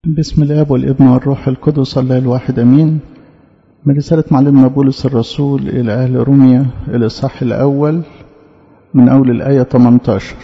بسم الآب والابن والروح القدس الله الواحد أمين. من رسالة معلمنا بولس الرسول إلى أهل روميا الإصحاح الأول من أول الآية 18: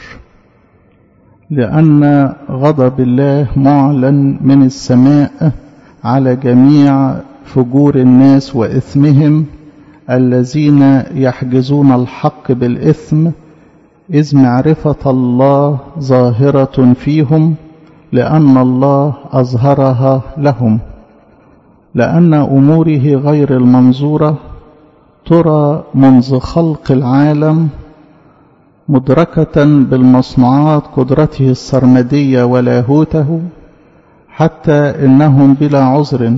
لأن غضب الله معلن من السماء على جميع فجور الناس وإثمهم الذين يحجزون الحق بالإثم، إذ معرفة الله ظاهرة فيهم، لأن الله أظهرها لهم، لأن أموره غير المنظورة ترى منذ خلق العالم، مدركة بالمصنوعات قدرته السرمدية ولاهوته، حتى إنهم بلا عذر،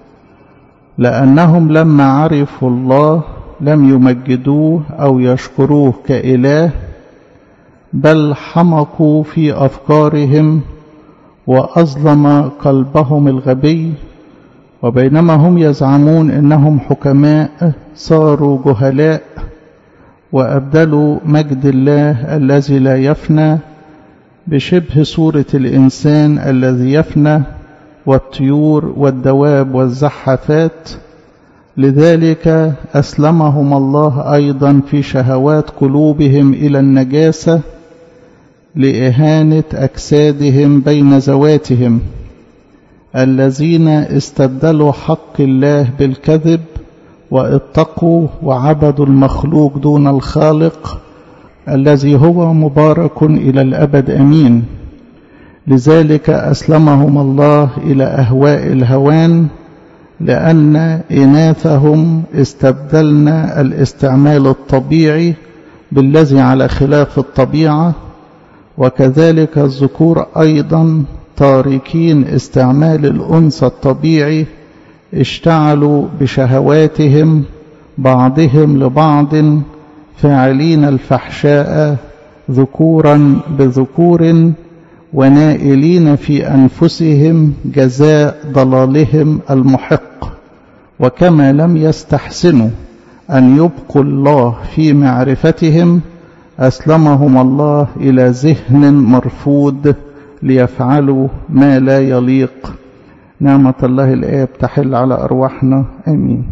لأنهم لما عرفوا الله لم يمجدوه أو يشكروه كإله، بل حمقوا في أفكارهم وأظلم قلبهم الغبي، وبينما هم يزعمون إنهم حكماء صاروا جهلاء، وأبدلوا مجد الله الذي لا يفنى بشبه صورة الإنسان الذي يفنى، والطيور والدواب والزحافات. لذلك أسلمهم الله أيضا في شهوات قلوبهم إلى النجاسة، لإهانة أجسادهم بين ذواتهم، الذين استبدلوا حق الله بالكذب، واتقوا وعبدوا المخلوق دون الخالق، الذي هو مبارك إلى الأبد أمين. لذلك أسلمهم الله إلى أهواء الهوان، لأن إناثهم استبدلنا الاستعمال الطبيعي بالذي على خلاف الطبيعة، وكذلك الذكور أيضا تاركين استعمال الأنثى الطبيعي اشتعلوا بشهواتهم بعضهم لبعض، فاعلين الفحشاء ذكورا بذكور، ونائلين في أنفسهم جزاء ضلالهم المحق. وكما لم يستحسنوا أن يبقوا الله في معرفتهم، أسلمهم الله إلى ذهن مرفوض ليفعلوا ما لا يليق. نعمة الله الآب تحل على أرواحنا آمين.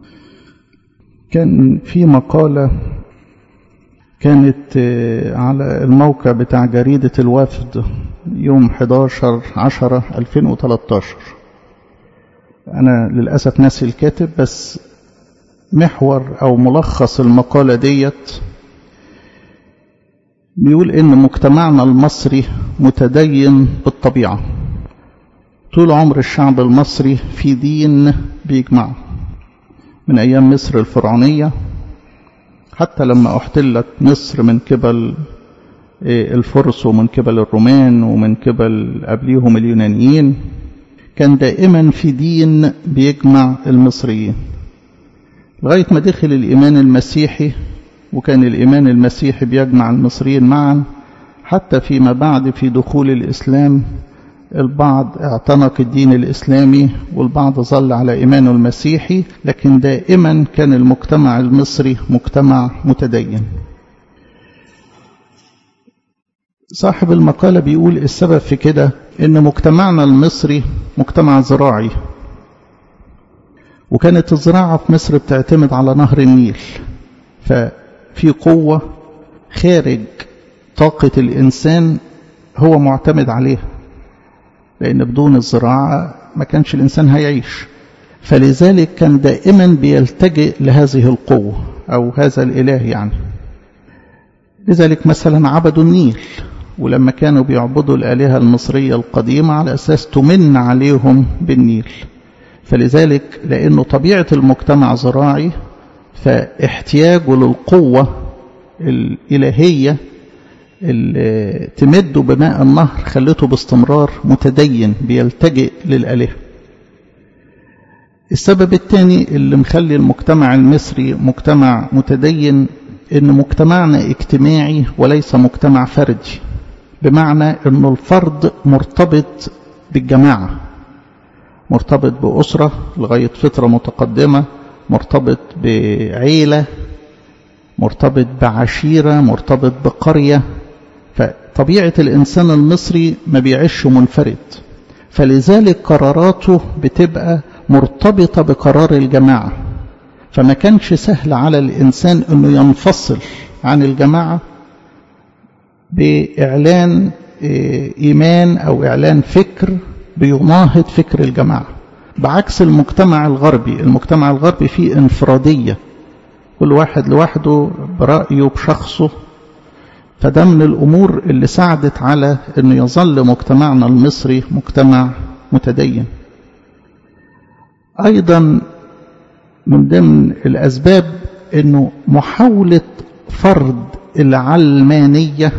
كان في مقالة كانت على الموقع بتاع جريدة الوفد يوم 11/10/2013. أنا للأسف ناسي الكاتب، بس محور أو ملخص المقالة ديت بيقول إن مجتمعنا المصري متدين بالطبيعة. طول عمر الشعب المصري في دين بيجمعه من أيام مصر الفرعونية، حتى لما احتلت مصر من قبل الفرس ومن قبل الرومان ومن قبل قبليهم اليونانيين، كان دائما في دين بيجمع المصريين لغاية ما دخل الإيمان المسيحي، وكان الإيمان المسيحي بيجمع المصريين معا، حتى فيما بعد في دخول الإسلام البعض اعتنق الدين الإسلامي والبعض ظل على إيمانه المسيحي، لكن دائما كان المجتمع المصري مجتمع متدين. صاحب المقالة بيقول السبب في كده إن مجتمعنا المصري مجتمع زراعي، وكانت الزراعة في مصر بتعتمد على نهر النيل، ففي قوة خارج طاقة الإنسان هو معتمد عليها، لأن بدون الزراعة ما كانش الإنسان هيعيش. فلذلك كان دائما بيلتجئ لهذه القوة أو هذا الإله يعني. لذلك مثلا عبدوا النيل، ولما كانوا بيعبدوا الآلهة المصرية القديمة على أساس تمن عليهم بالنيل. فلذلك لأنه طبيعة المجتمع زراعي، فاحتياجه للقوة الإلهية اللي تمده بماء النهر خلته باستمرار متدين بيلتجئ للآلهة. السبب الثاني اللي مخلي المجتمع المصري مجتمع متدين إن مجتمعنا اجتماعي وليس مجتمع فردي، بمعنى إنه الفرد مرتبط بالجماعة، مرتبط بأسرة لغاية فترة متقدمة، مرتبط بعيلة، مرتبط بعشيرة، مرتبط بقرية. فطبيعة الإنسان المصري ما بيعيش منفرد، فلذلك قراراته بتبقى مرتبطة بقرار الجماعة، فما كانش سهل على الإنسان أنه ينفصل عن الجماعة بإعلان إيمان أو إعلان فكر بيناهض فكر الجماعة، بعكس المجتمع الغربي. المجتمع الغربي فيه انفرادية، كل واحد لوحده برأيه بشخصه. فده من الأمور اللي ساعدت على أنه يظل مجتمعنا المصري مجتمع متدين. أيضا من ضمن الأسباب أنه محاولة فرض العلمانية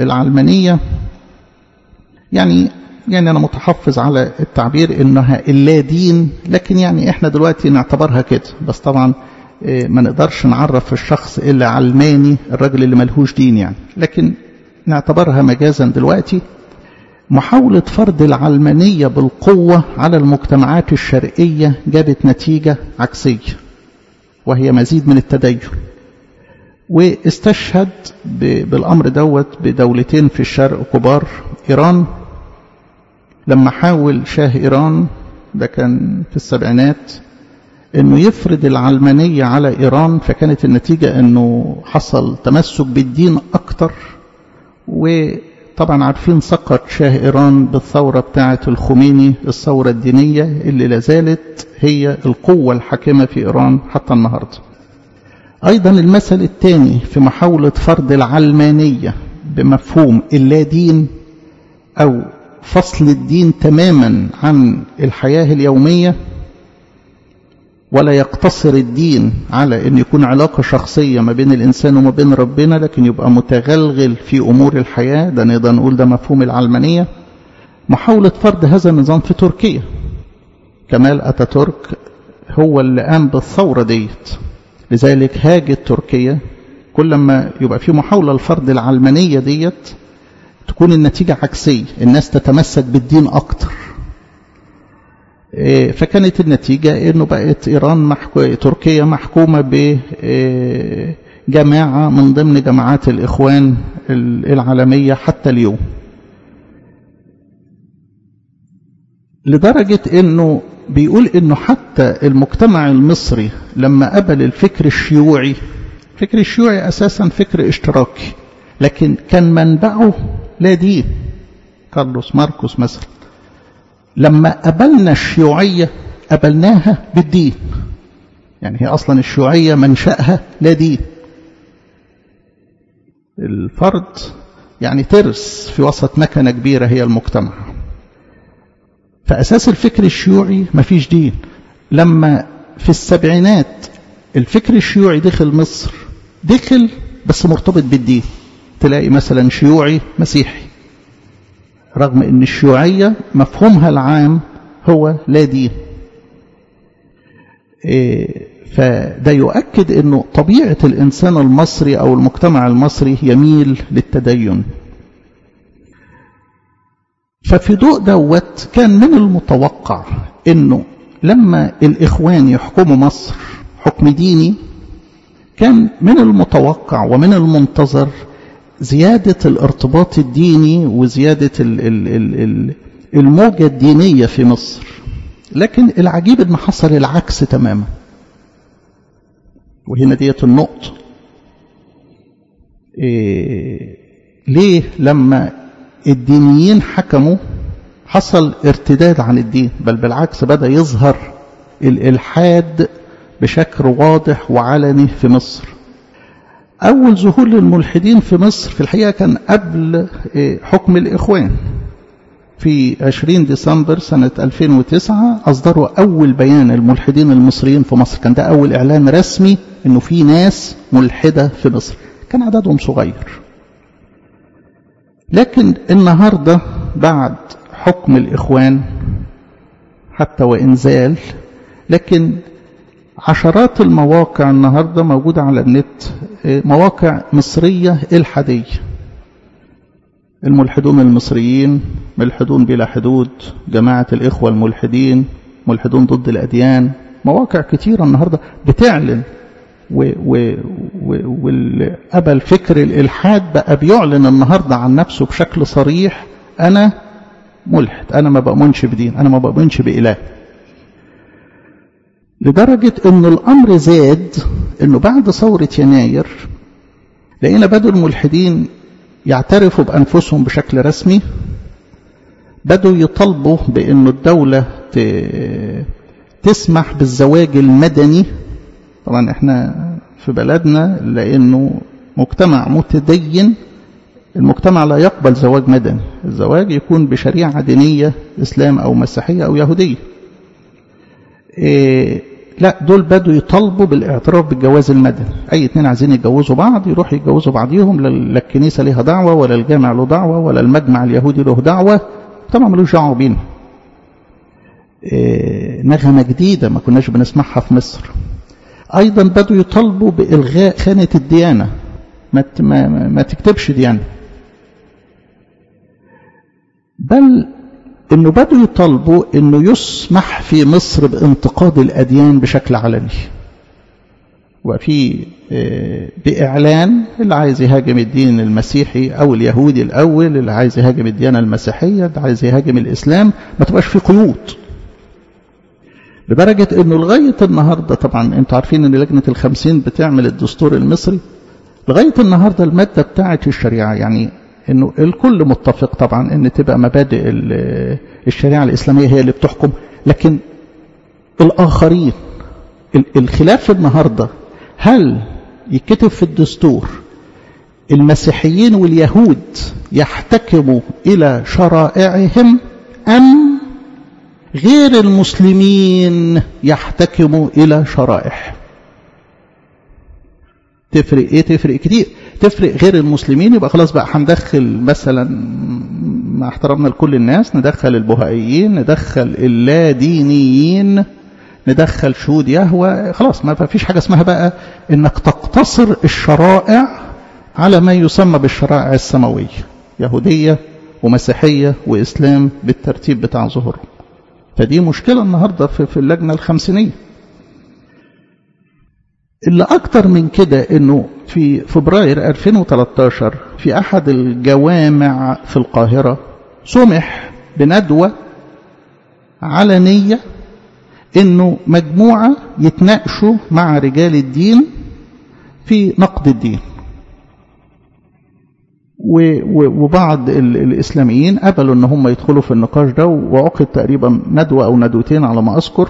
يعني أنا متحفظ على التعبير إنها اللا دين، لكن يعني إحنا دلوقتي نعتبرها كده، بس طبعا ما نقدرش نعرف الشخص إلا علماني الراجل اللي ملهوش دين يعني، لكن نعتبرها مجازا دلوقتي. محاولة فرض العلمانية بالقوة على المجتمعات الشرقية جابت نتيجة عكسية، وهي مزيد من التدين. واستشهد بالأمر دوت بدولتين في الشرق كبار، إيران لما حاول شاه إيران، ده كان في السبعينات، أنه يفرض العلمانية على إيران، فكانت النتيجة أنه حصل تمسك بالدين أكتر. وطبعا عارفين سقط شاه إيران بالثورة بتاعة الخميني، الثورة الدينية اللي لازالت هي القوة الحاكمة في إيران حتى النهاردة. أيضا المثل الثاني في محاولة فرض العلمانية بمفهوم اللا دين أو فصل الدين تماما عن الحياة اليومية، ولا يقتصر الدين على أن يكون علاقة شخصية ما بين الإنسان وما بين ربنا، لكن يبقى متغلغل في أمور الحياة. ده نقدر نقول ده مفهوم العلمانية. محاولة فرض هذا النظام في تركيا، كمال أتاتورك هو اللي قام بالثورة ديت، لذلك هاجت تركيا. كل ما يبقى في محاولة لفرض العلمانية ديت تكون النتيجة عكسية، الناس تتمسك بالدين أكتر. فكانت النتيجة إنه بقت تركيا محكومة بجماعة من ضمن جماعات الإخوان العالمية حتى اليوم، لدرجة إنه بيقول إنه حتى المجتمع المصري لما قبل الفكر الشيوعي، الفكر الشيوعي أساسا فكر اشتراكي، لكن كان منبعه لا دين. كارلوس ماركوس مثلا، لما قبلنا الشيوعية قبلناها بالدين، يعني هي أصلا الشيوعية منشأها لا دين. الفرد يعني ترس في وسط مكنة كبيرة هي المجتمع. فأساس الفكر الشيوعي مفيش دين. لما في السبعينات الفكر الشيوعي دخل مصر، دخل بس مرتبط بالدين، تلاقي مثلا شيوعي مسيحي، رغم ان الشيوعية مفهومها العام هو لا دين. فده يؤكد انه طبيعة الانسان المصري او المجتمع المصري يميل للتدين. ففي ضوء دوت كان من المتوقع انه لما الاخوان يحكموا مصر حكم ديني، كان من المتوقع ومن المنتظر زيادة الارتباط الديني وزيادة الموجة الدينية في مصر. لكن العجيب ان حصل العكس تماما، وهنا ديت النقطة. ليه لما الدينيين حكموا حصل ارتداد عن الدين، بل بالعكس بدأ يظهر الإلحاد بشكل واضح وعلني في مصر. أول ظهور للملحدين في مصر في الحقيقة كان قبل حكم الإخوان. في 20 ديسمبر سنة 2009 أصدروا أول بيان الملحدين المصريين في مصر، كان ده أول إعلان رسمي إنه في ناس ملحدة في مصر، كان عددهم صغير. لكن النهاردة بعد حكم الإخوان حتى وإن زال، لكن عشرات المواقع النهاردة موجودة على النت، مواقع مصرية إلحادية، الملحدون المصريين، ملحدون بلا حدود، جماعة الإخوة الملحدين، ملحدون ضد الأديان، مواقع كتيرة النهاردة بتعلن. والقبل فكر الإلحاد بقى بيعلن النهاردة عن نفسه بشكل صريح: أنا ملحد، أنا ما بؤمنش بدين، أنا ما بؤمنش بإله. لدرجة أن الأمر زاد، أنه بعد ثورة يناير لقينا بدوا الملحدين يعترفوا بأنفسهم بشكل رسمي، بدوا يطالبوا بأن الدولة تسمح بالزواج المدني. طبعا احنا في بلدنا لأنه مجتمع متدين، المجتمع لا يقبل زواج مدني، الزواج يكون بشريعة دينية، إسلام أو مسيحية أو يهودية. لا، دول بدوا يطالبوا بالاعتراف بالجواز المدني. أي اتنين عايزين يتجوزوا بعض يروحوا يتجوزوا بعضيهم، لا الكنيسة ليها دعوة ولا الجامع له دعوة ولا المجمع اليهودي له دعوة، طبعا ملوش دعوة بينا. نغمة جديدة ما كناش بنسمعها في مصر. أيضا بدوا يطالبوا بإلغاء خانة الديانة، ما تكتبش ديانة، بل إنه بدوا يطالبوا إنه يسمح في مصر بانتقاد الأديان بشكل علني، وفي بإعلان اللي عايز يهاجم الدين المسيحي أو اليهودي الأول، اللي عايز يهاجم الديانة المسيحية، اللي عايز يهاجم الإسلام، ما تبقاش في قيود. لدرجة إنه لغاية النهاردة، طبعا أنتوا عارفين إن لجنة ال50 بتعمل الدستور المصري، لغاية النهاردة المادة بتاعة الشريعة، يعني إنه الكل متفق طبعا إن تبقى مبادئ الشريعة الإسلامية هي اللي بتحكم، لكن الآخرين الخلاف النهاردة هل يكتب في الدستور المسيحيين واليهود يحتكموا إلى شرائعهم أم غير المسلمين يحتكموا إلى شرائع؟ تفرق إيه؟ تفرق كتير. تفرق غير المسلمين، يبقى خلاص بقى هندخل مثلا مع احترامنا لكل الناس، ندخل البهائيين، ندخل اللادينيين، ندخل شهود يهوه، خلاص ما فيش حاجة اسمها بقى انك تقتصر الشرائع على ما يسمى بالشرائع السماوية، يهودية ومسيحية وإسلام بالترتيب بتاع ظهورهم. فدي مشكلة النهاردة في اللجنة ال50. اللي أكتر من كده إنه في فبراير 2013 في أحد الجوامع في القاهرة سمح بندوة علنية إنه مجموعة يتناقشوا مع رجال الدين في نقد الدين، وبعض الإسلاميين قبلوا إن هم يدخلوا في النقاش ده، وعقد تقريبا ندوة أو ندوتين على ما أذكر.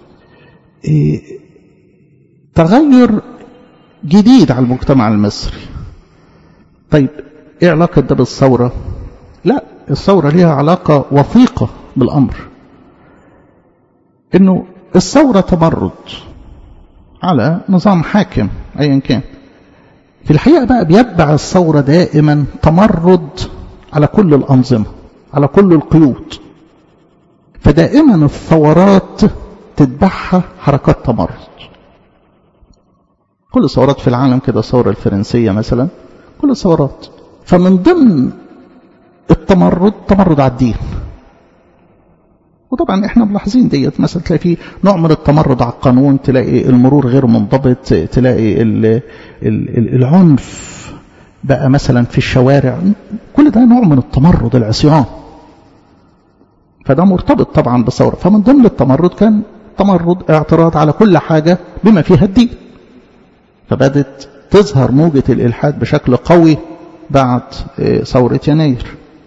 تغير جديد على المجتمع المصري. طيب إيه علاقة ده بالثورة؟ لا، الثورة ليها علاقة وثيقة بالأمر. إنه الثورة تمرد على نظام حاكم أيا كان. في الحقيقة بقى بيتبع الثورة دائما تمرد على كل الأنظمة، على كل القيود. فدائما الثورات تتبعها حركات تمرد. كل الثورات في العالم كده، الثورة الفرنسية مثلا، كل الثورات. فمن ضمن التمرد تمرد على الدين، وطبعا احنا ملاحظين ديت. مثلا تلاقي في نوع من التمرد على القانون، تلاقي المرور غير منضبط، تلاقي العنف بقى مثلا في الشوارع، كل ده نوع من التمرد، العصيان. فده مرتبط طبعا بالثورة. فمن ضمن التمرد كان تمرد اعتراض على كل حاجة بما فيها الدين. فبدت تظهر موجة الإلحاد بشكل قوي بعد ثورة يناير.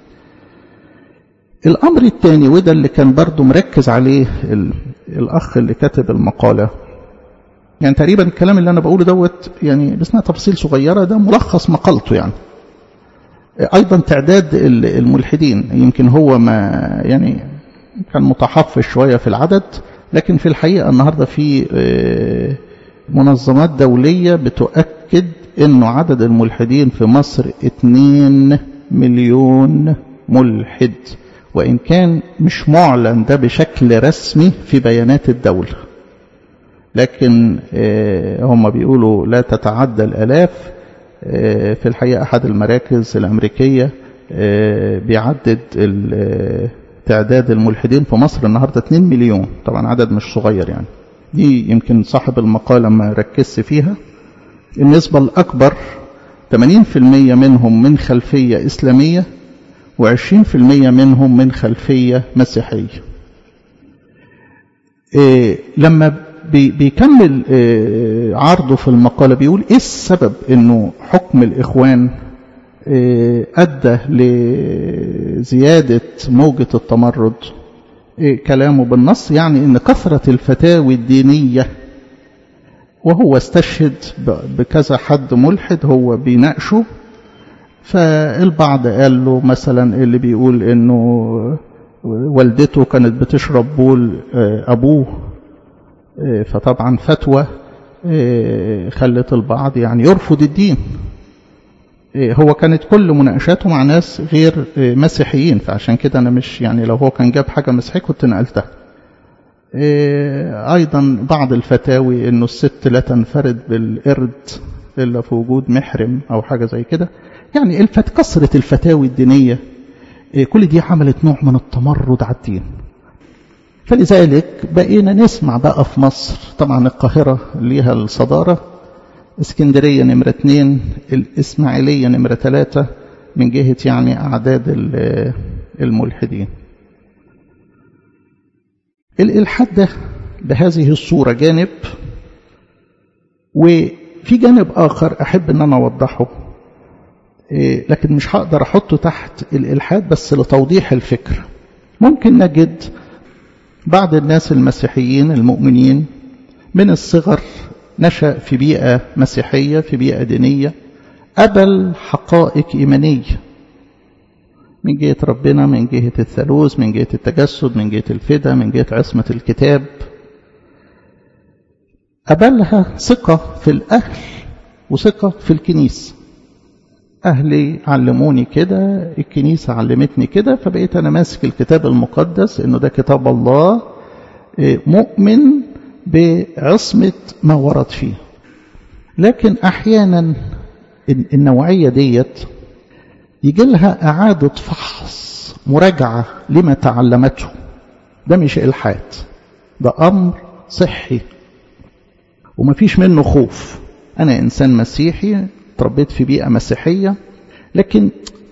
الأمر الثاني، وده اللي كان برضو مركز عليه الأخ اللي كتب المقالة، يعني تقريبا الكلام اللي أنا بقوله دوت يعني بسنا تفاصيل صغيرة، ده ملخص مقالته. يعني أيضا تعداد الملحدين، يمكن هو ما يعني كان متحفظ شوية في العدد، لكن في الحقيقة النهاردة في منظمات دولية بتؤكد أنه عدد الملحدين في مصر 2 مليون ملحد، وإن كان مش معلن ده بشكل رسمي في بيانات الدولة، لكن هم بيقولوا لا تتعدى الآلاف. في الحقيقة أحد المراكز الأمريكية بيعدد تعداد الملحدين في مصر النهاردة 2 مليون. طبعا عدد مش صغير يعني. دي يمكن صاحب المقالة ما ركزش فيها. النسبة الأكبر 80% منهم من خلفية إسلامية، و20% منهم من خلفية مسيحية. لما بيكمل عرضه في المقالة بيقول إيه السبب إنه حكم الإخوان أدى لزيادة موجة التمرد. كلامه بالنص يعني إن كثرة الفتاوي الدينية، وهو استشهد بكذا حد ملحد هو بيناقشه، فالبعض قال له مثلا اللي بيقول إنه والدته كانت بتشرب بول أبوه، فطبعا فتوى خلت البعض يعني يرفض الدين. هو كانت كل مناقشاته مع ناس غير مسيحيين، فعشان كده أنا مش يعني لو هو كان جاب حاجة مسيحية كنت نقلتها. أيضا بعض الفتاوي إنه الست لا تنفرد بالقرد إلا في وجود محرم أو حاجة زي كده. يعني كثرة الفتاوي الدينية كل دي عملت نوع من التمرد على الدين. فلذلك بقينا نسمع بقى في مصر، طبعا القاهرة ليها الصدارة، اسكندرية نمرة 2، الإسماعيلية نمرة 3 من جهة يعني أعداد الملحدين. الإلحاد ده بهذه الصورة جانب، وفي جانب آخر أحب أن أنا أوضحه، لكن مش هقدر أحطه تحت الإلحاد بس لتوضيح الفكر. ممكن نجد بعض الناس المسيحيين المؤمنين من الصغر نشأ في بيئة مسيحية، في بيئة دينية، قبل حقائق إيمانية من جهة ربنا، من جهة الثالوث، من جهة التجسد، من جهة الفداء، من جهة عصمة الكتاب. قبلها ثقة في الأهل وثقة في الكنيسة. أهلي علموني كده، الكنيسة علمتني كده، فبقيت أنا ماسك الكتاب المقدس إنه ده كتاب الله، مؤمن بعصمة ما ورد فيه. لكن أحيانا النوعية ديت يجي لها إعادة فحص، مراجعة لما تعلمته. ده مش إلحاد، ده أمر صحي ومفيش منه خوف. أنا إنسان مسيحي تربيت في بيئة مسيحية، لكن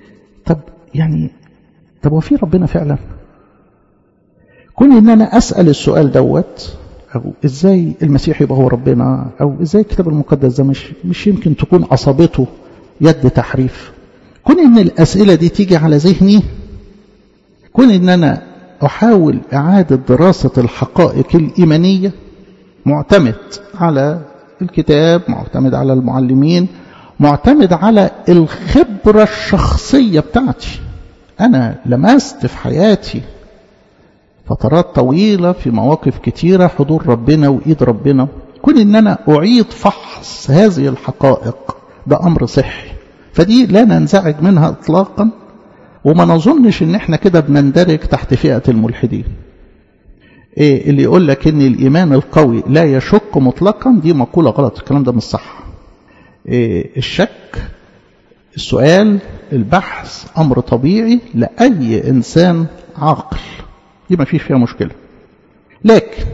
طب وفي ربنا فعلا؟ كون إن أنا أسأل السؤال دوت، أو إزاي المسيح يبقى هو ربنا، أو إزاي الكتاب المقدس ده مش يمكن تكون أصابته يد تحريف. كون إن الأسئلة دي تيجي على ذهني، كون إن أنا أحاول إعادة دراسة الحقائق الإيمانية، معتمد على الكتاب، معتمد على المعلمين، معتمد على الخبرة الشخصية بتاعتي. أنا لمست في حياتي فترات طويلة في مواقف كتيرة حضور ربنا وإيد ربنا. كون إن أنا أعيد فحص هذه الحقائق ده أمر صحي، فدي لا ننزعج منها إطلاقا، وما نظنش إن إحنا كده بنندرج تحت فئة الملحدين. اللي يقول لك إن الإيمان القوي لا يشك مطلقا، دي مقولة غلط، الكلام ده مش صح. الشك، السؤال، البحث أمر طبيعي لأي إنسان عاقل، دي ما فيش فيها مشكلة. لكن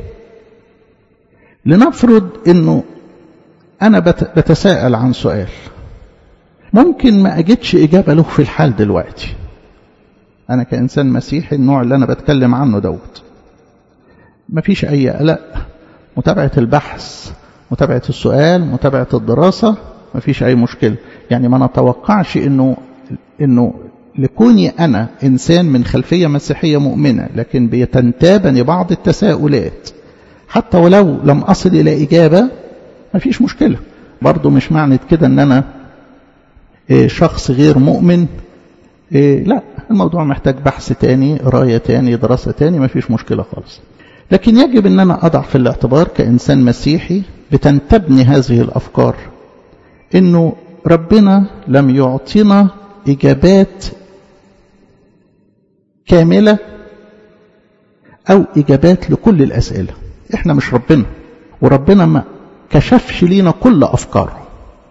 لنفرض إنه أنا بتساءل عن سؤال ممكن ما أجدش إجابة له في الحال دلوقتي. أنا كإنسان مسيحي النوع اللي أنا بتكلم عنه دوت، ما فيش أي قلق، متابعة البحث، متابعة السؤال، متابعة الدراسة، ما فيش أي مشكلة. يعني ما نتوقعش إنه لكوني أنا إنسان من خلفية مسيحية مؤمنة لكن بيتنتابني بعض التساؤلات، حتى ولو لم أصل إلى إجابة ما فيش مشكلة. برضو مش معنى كده أن أنا شخص غير مؤمن. لا، الموضوع محتاج بحث تاني، قراية تاني، دراسة تاني، ما فيش مشكلة خالص. لكن يجب أن أنا أضع في الاعتبار كإنسان مسيحي بتنتبني هذه الأفكار، إنه ربنا لم يعطينا إجابات كاملة أو إجابات لكل الأسئلة. إحنا مش ربنا، وربنا ما كشفش لينا كل أفكاره.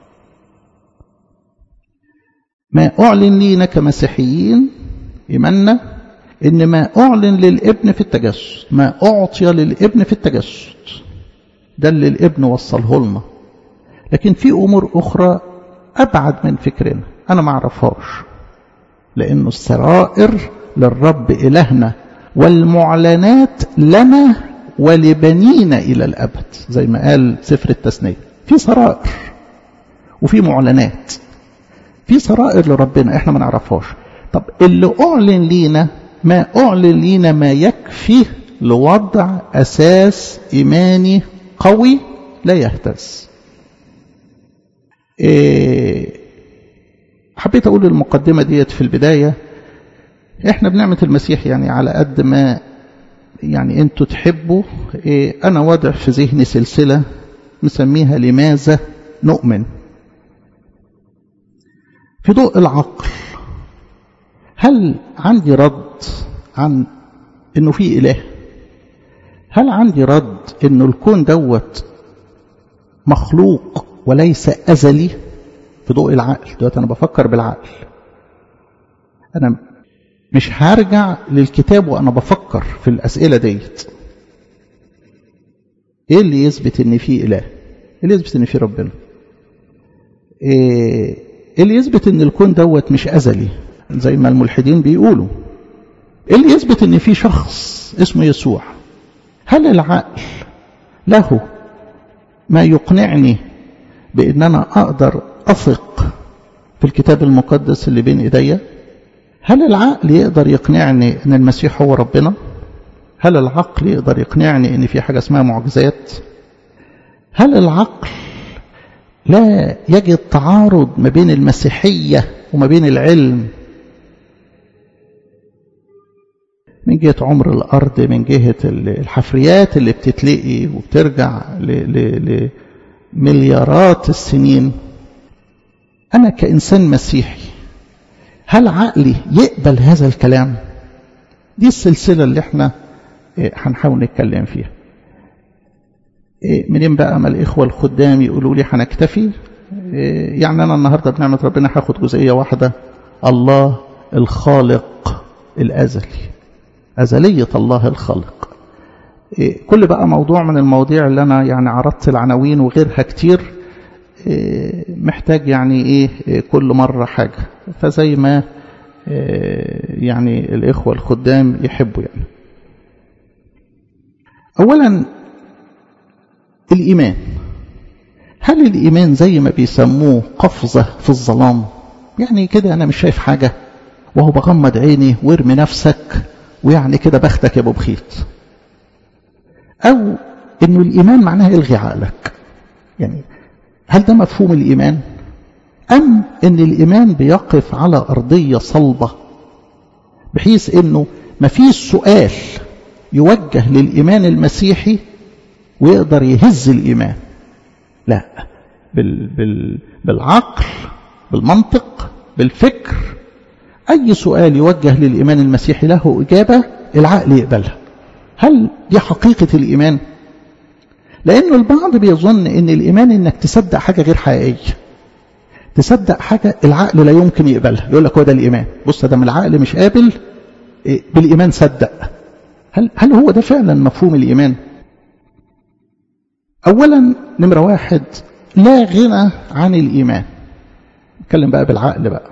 ما أعلن لينا كمسيحيين إيماننا إن ما أعلن للابن في التجسد، ما أعطي للابن في التجسد، ده اللي الابن وصله لنا. لكن في أمور أخرى أبعد من فكرنا، أنا ما أعرفهاش. لأنه السرائر للرب إلهنا والمعلنات لنا ولبنينا إلى الأبد، زي ما قال سفر التثنية. في سرائر وفي معلنات. في سرائر لربنا احنا ما نعرفهاش. طب اللي أعلن لينا، ما أعلن لينا ما يكفي لوضع أساس إيماني قوي لا يهتز. حبيت أقول المقدمة ديت في البداية. احنا بنعمة المسيح يعني على قد ما يعني انتوا تحبوا، انا واضع في ذهني سلسلة مسميها لماذا نؤمن. في ضوء العقل، هل عندي رد عن انه في اله؟ هل عندي رد انه الكون دوت مخلوق وليس ازلي؟ في ضوء العقل دلوقتي انا بفكر بالعقل، انا مش هرجع للكتاب وانا بفكر في الاسئله ديت. ايه اللي يثبت ان في اله؟ ايه اللي يثبت ان في ربنا؟ ايه اللي يثبت ان الكون دوت مش ازلي زي ما الملحدين بيقولوا؟ ايه اللي يثبت ان في شخص اسمه يسوع؟ هل العقل له ما يقنعني بان انا اقدر اثق في الكتاب المقدس اللي بين ايديا؟ هل العقل يقدر يقنعني ان المسيح هو ربنا؟ هل العقل يقدر يقنعني ان في حاجة اسمها معجزات؟ هل العقل لا يجد تعارض ما بين المسيحية وما بين العلم، من جهة عمر الأرض، من جهة الحفريات اللي بتتلقي وبترجع لمليارات السنين؟ أنا كإنسان مسيحي هل عقلي يقبل هذا الكلام؟ دي السلسلة اللي احنا هنحاول نتكلم فيها. منين بقى ما الإخوة الخدام يقولوا لي هنكتفي؟ يعني أنا النهاردة بنعمة ربنا هاخد جزئية واحدة، الله الخالق الأزلي، أزلية الله الخالق. كل بقى موضوع من المواضيع اللي أنا يعني عرضت العناوين وغيرها كتير، محتاج يعني إيه كل مرة حاجة، فزي ما يعني الإخوة الخدام يحبوا. يعني أولا الإيمان. هل الإيمان زي ما بيسموه قفزة في الظلام؟ يعني كده أنا مش شايف حاجة وهو بغمض عيني وارمي نفسك ويعني كده بختك يا أبو بخيت؟ أو إنه الإيمان معناه إلغي عقلك؟ يعني هل ده مفهوم الإيمان؟ أم إن الإيمان بيقف على أرضية صلبة بحيث إنه ما فيش سؤال يوجه للإيمان المسيحي ويقدر يهز الإيمان؟ لا، بالعقل، بالمنطق، بالفكر، أي سؤال يوجه للإيمان المسيحي له إجابة العقل يقبلها. هل دي حقيقة الإيمان؟ لأنه البعض بيظن إن الإيمان إنك تصدق حاجة غير حقيقية، تصدق حاجة العقل لا يمكن يقبلها، يقول لك هو ده الإيمان. بص، ده من العقل مش قابل، بالإيمان صدق. هل هو ده فعلا مفهوم الإيمان؟ أولا نمرة واحد، لا غنى عن الإيمان. نتكلم بقى بالعقل بقى.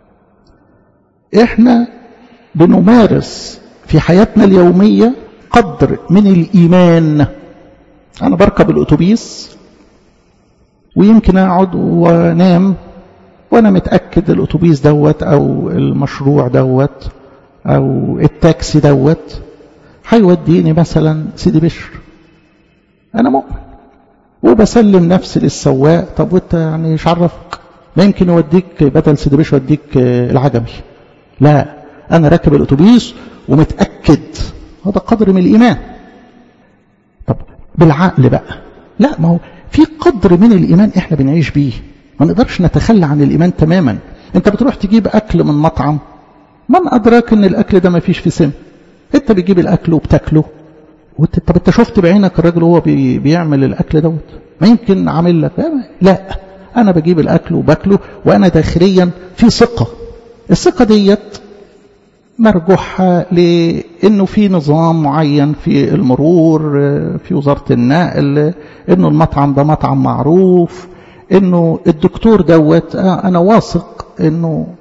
إحنا بنمارس في حياتنا اليومية قدر من الإيمان. أنا بركب الأتوبيس ويمكن أقعد وأنام وأنا متأكد الأتوبيس دوت أو المشروع دوت أو التاكسي دوت هيوديني مثلا سيدي بشر. أنا مؤمن وبسلم نفسي للسواق. طب وانت يعني ايش عرفك؟ ما يمكن يوديك بدل سيدي بشر يوديك العجمي. لا، أنا راكب الأتوبيس ومتأكد. هذا قدر من الإيمان. طب بالعقل بقى، لا، ما هو في قدر من الإيمان إحنا بنعيش بيه، ما نقدرش نتخلى عن الإيمان تماما. أنت بتروح تجيب أكل من مطعم، من أدراك أن الأكل ده ما فيش في سم؟ أنت بتجيب الأكل وبتاكله. طب أنت شفت بعينك الراجل وهو بيعمل الأكل دوت؟ ما يمكن عامل لك. لا، أنا بجيب الأكل وباكله وأنا داخليا في ثقة. الثقة ديت مرجوحة لأنه في نظام معين في المرور، في وزارة النقل، أنه المطعم ده مطعم معروف، أنه الدكتور دوت أنا واثق أنه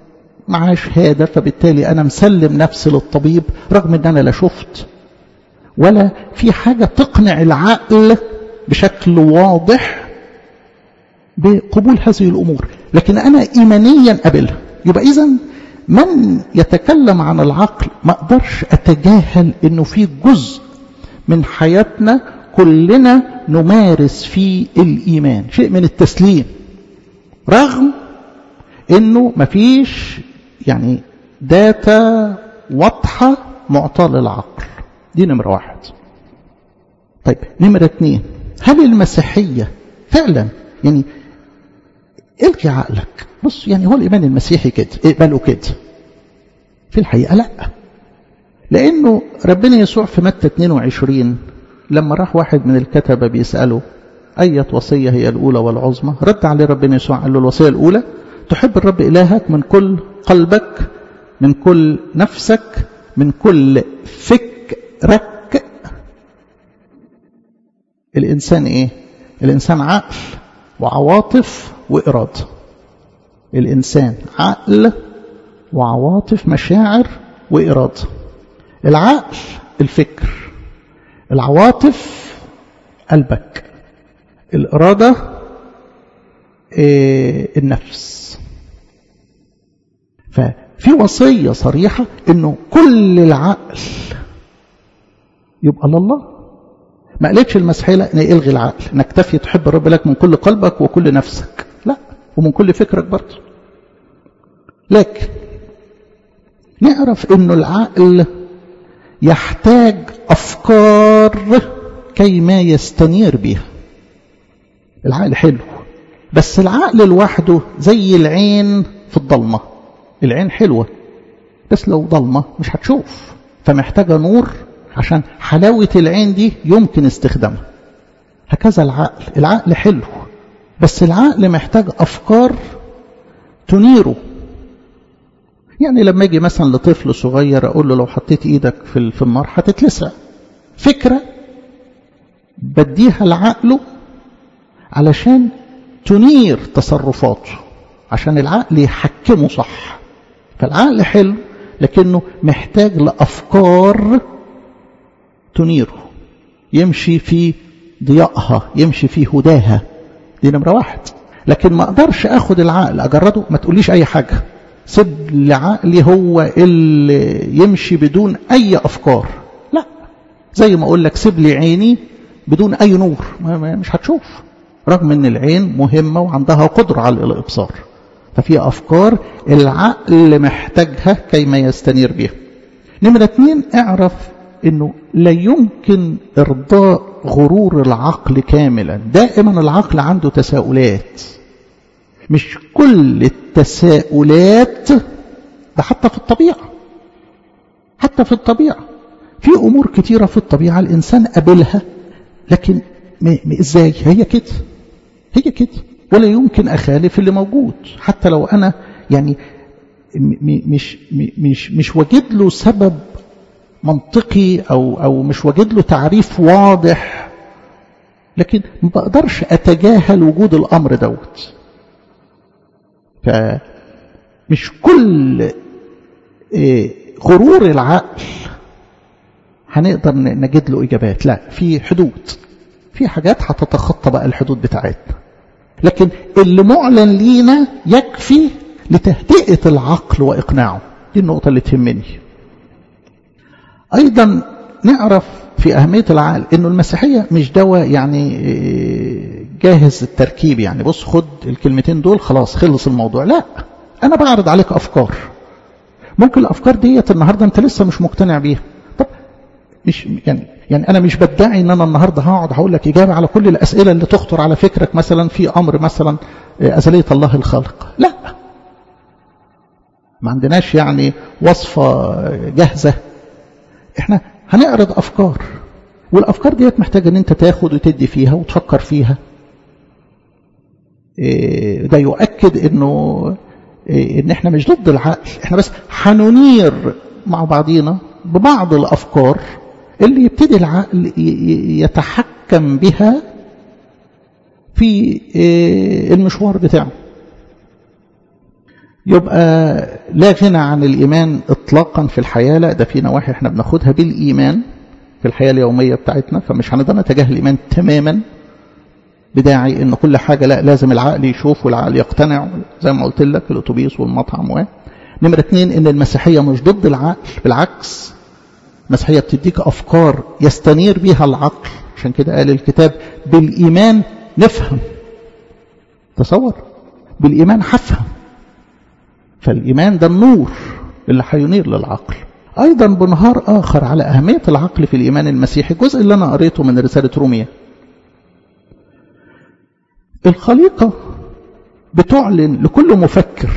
معاه شهادة، فبالتالي أنا مسلم نفسي للطبيب رغم أن أنا لا شفت ولا في حاجة تقنع العقل بشكل واضح بقبول هذه الأمور، لكن أنا إيمانيا قبلها. يبقى إذن من يتكلم عن العقل ما أقدرش أتجاهل أنه في جزء من حياتنا كلنا نمارس فيه الإيمان، شيء من التسليم، رغم أنه مفيش يعني داتا واضحة معطاة للعقل. دي نمرة واحد. طيب نمرة اتنين، هل المسيحية فعلا يعني القي عقلك بص يعني هو الإيمان المسيحي كده اقبله كده؟ في الحقيقة لا، لأنه ربنا يسوع في متى 22 لما راح واحد من الكتبة بيسأله أية وصية هي الأولى والعظمى، رد عليه ربنا يسوع قال له الوصية الأولى تحب الرب إلهك من كل قلبك، من كل نفسك، من كل فكرك. الإنسان إيه؟ الإنسان عقل وعواطف وإرادة. الإنسان عقل وعواطف، مشاعر وإرادة. العقل الفكر، العواطف قلبك، الإرادة النفس. ففي وصية صريحة إنه كل العقل يبقى لله. ما قالتش المسيحية لا الغي العقل، نكتفي تحب الرب لك من كل قلبك وكل نفسك، لا، ومن كل فكرك برضه. لكن نعرف إنه العقل يحتاج أفكار كي ما يستنير بها. العقل حلو، بس العقل لوحده زي العين في الضلمة. العين حلوة بس لو ضلمة مش هتشوف، فمحتاجة نور عشان حلاوة العين دي يمكن استخدامها. هكذا العقل حلو، بس العقل محتاج أفكار تنيره. يعني لما يجي مثلا لطفل صغير أقول له لو حطيت إيدك في النار هتتلسع، فكرة بديها لعقله علشان تنير تصرفاته، عشان العقل يحكمه صح. فالعقل حلو لكنه محتاج لأفكار تنيره، يمشي في ضيائها، يمشي في هداها. دي نمرة واحد. لكن ما أقدرش أخد العقل أجرده، ما تقوليش أي حاجة، سيب لعقلي هو اللي يمشي بدون أي أفكار. لا، زي ما أقول لك سيب لي عيني بدون أي نور، مش هتشوف، رغم أن العين مهمة وعندها قدرة على الإبصار. ففي أفكار العقل محتاجها كيما يستنير بها. نمرة 2، اعرف أنه لا يمكن إرضاء غرور العقل كاملا. دائما العقل عنده تساؤلات، مش كل التساؤلات ده حتى في الطبيعة. حتى في الطبيعة في أمور كتيرة في الطبيعة الإنسان قابلها، لكن إزاي هي كده، هي كده، ولا يمكن أخالف اللي موجود. حتى لو أنا يعني مش وجد له سبب منطقي أو مش وجد له تعريف واضح، لكن ما بقدرش أتجاهل وجود الأمر دوت. فمش كل غرور العقل هنقدر نجد له إجابات، لا، في حدود، في حاجات هتتخطى بقى الحدود بتاعتنا، لكن اللي معلن لينا يكفي لتهدئة العقل وإقناعه. دي النقطة اللي تهمني. أيضا نعرف في أهمية العقل إنه المسيحية مش دواء يعني جاهز التركيب، يعني بص خد الكلمتين دول خلاص خلص الموضوع. لا، أنا بعرض عليك أفكار، ممكن الأفكار ديت النهاردة أنت لسه مش مقتنع بيها. طب مش يعني أنا مش بدعي إن أنا النهاردة هقعد هقول لك إجابة على كل الأسئلة اللي تخطر على فكرك مثلا في أمر مثلا أزلية الله الخالق. لا، ما عندناش يعني وصفة جاهزة. احنا هنعرض أفكار، والأفكار ديت محتاجة ان انت تاخد وتدي فيها وتفكر فيها. ده يؤكد انه ان احنا مش ضد العقل، احنا بس هننير مع بعضينا ببعض الأفكار اللي يبتدي العقل يتحكم بها في المشوار بتاعه. يبقى لا غنى عن الإيمان إطلاقا في الحياة، لا ده في نواحي احنا بناخدها بالإيمان في الحياة اليومية بتاعتنا، فمش هنقدر نتجاهل الإيمان تماما بداعي ان كل حاجة لا لازم العقل يشوف والعقل يقتنع زي ما قلت لك الأتوبيس والمطعم. نمرة 2 ان المسيحية مش ضد العقل، بالعكس المسيحية بتديك أفكار يستنير بها العقل، عشان كده قال الكتاب بالإيمان نفهم. تصور بالإيمان هفهم، فالإيمان ده النور اللي هينير للعقل. أيضا بنهار آخر على أهمية العقل في الإيمان المسيحي الجزء اللي أنا قريته من رسالة رومية. الخليقة بتعلن لكل مفكر،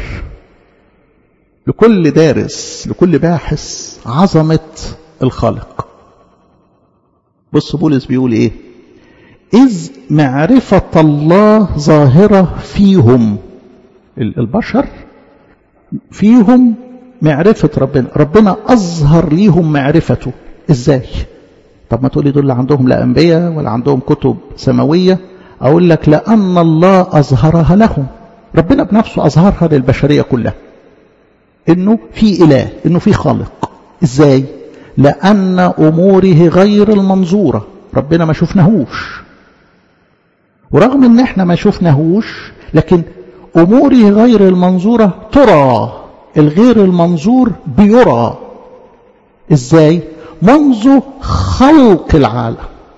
لكل دارس، لكل باحث عظمة الخالق. بص بولس بيقول ايه؟ إذ معرفة الله ظاهرة فيهم، البشر فيهم معرفة ربنا، ربنا أظهر ليهم معرفته. إزاي؟ طب ما تقولي دول اللي عندهم لا أنبياء ولا عندهم كتب سماوية. أقول لك لأن الله أظهرها لهم، ربنا بنفسه أظهرها للبشرية كلها، إنه في إله، إنه في خالق. إزاي؟ لأن أموره غير المنظورة، ربنا ما شفناهوش، ورغم إن إحنا ما شفناهوش لكن أموره غير المنظورة ترى، الغير المنظور بيرى. إزاي؟ منذ خلق العالم.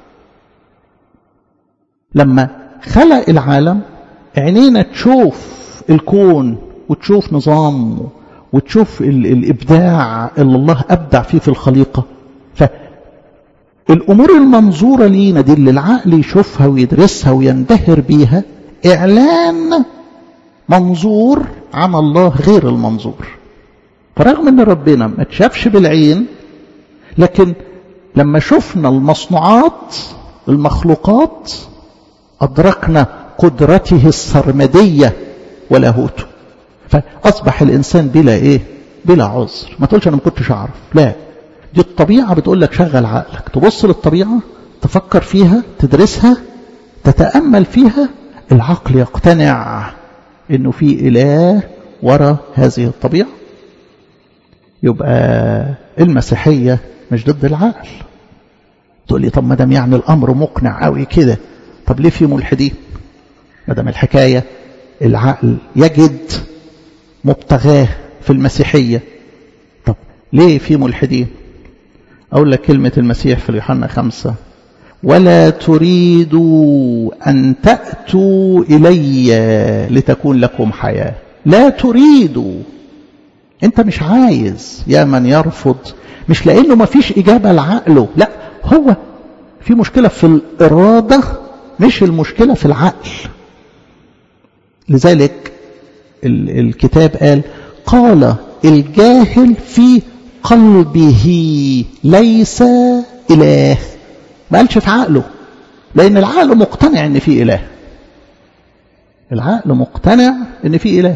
لما خلق العالم عينينا تشوف الكون وتشوف نظامه وتشوف الإبداع اللي الله أبدع فيه في الخليقة. فالأمور المنظورة لينا دي اللي العقل يشوفها ويدرسها ويندهر بيها إعلان منظور عن الله غير المنظور. فرغم أن ربنا ما تشافش بالعين، لكن لما شفنا المصنوعات المخلوقات أدركنا قدرته السرمدية ولاهوته، فأصبح الإنسان بلا إيه؟ بلا عذر. ما تقولش أنا ما كنتش أعرف، لا، دي الطبيعة بتقول لك شغل عقلك، تبص للطبيعة، تفكر فيها، تدرسها، تتأمل فيها، العقل يقتنع إنه في إله وراء هذه الطبيعة. يبقى المسيحية مش ضد العقل. تقول لي طب ما دام يعني الأمر مقنع قوي كده، طب ليه في ملحدين؟ ما دام الحكاية العقل يجد مبتغاه في المسيحية، طب ليه في ملحدين؟ أقول لك كلمة المسيح في يوحنا 5: ولا تريدوا أن تأتوا إلي لتكون لكم حياة. لا تريدوا، أنت مش عايز. يا من يرفض، مش لأنه ما فيش إجابة لعقله، لا، هو في مشكلة في الإرادة، مش المشكلة في العقل. لذلك الكتاب قال الجاهل في قلبه ليس إله. ما قالش في عقله، لأن العقل مقتنع إن في إله. العقل مقتنع إن في إله.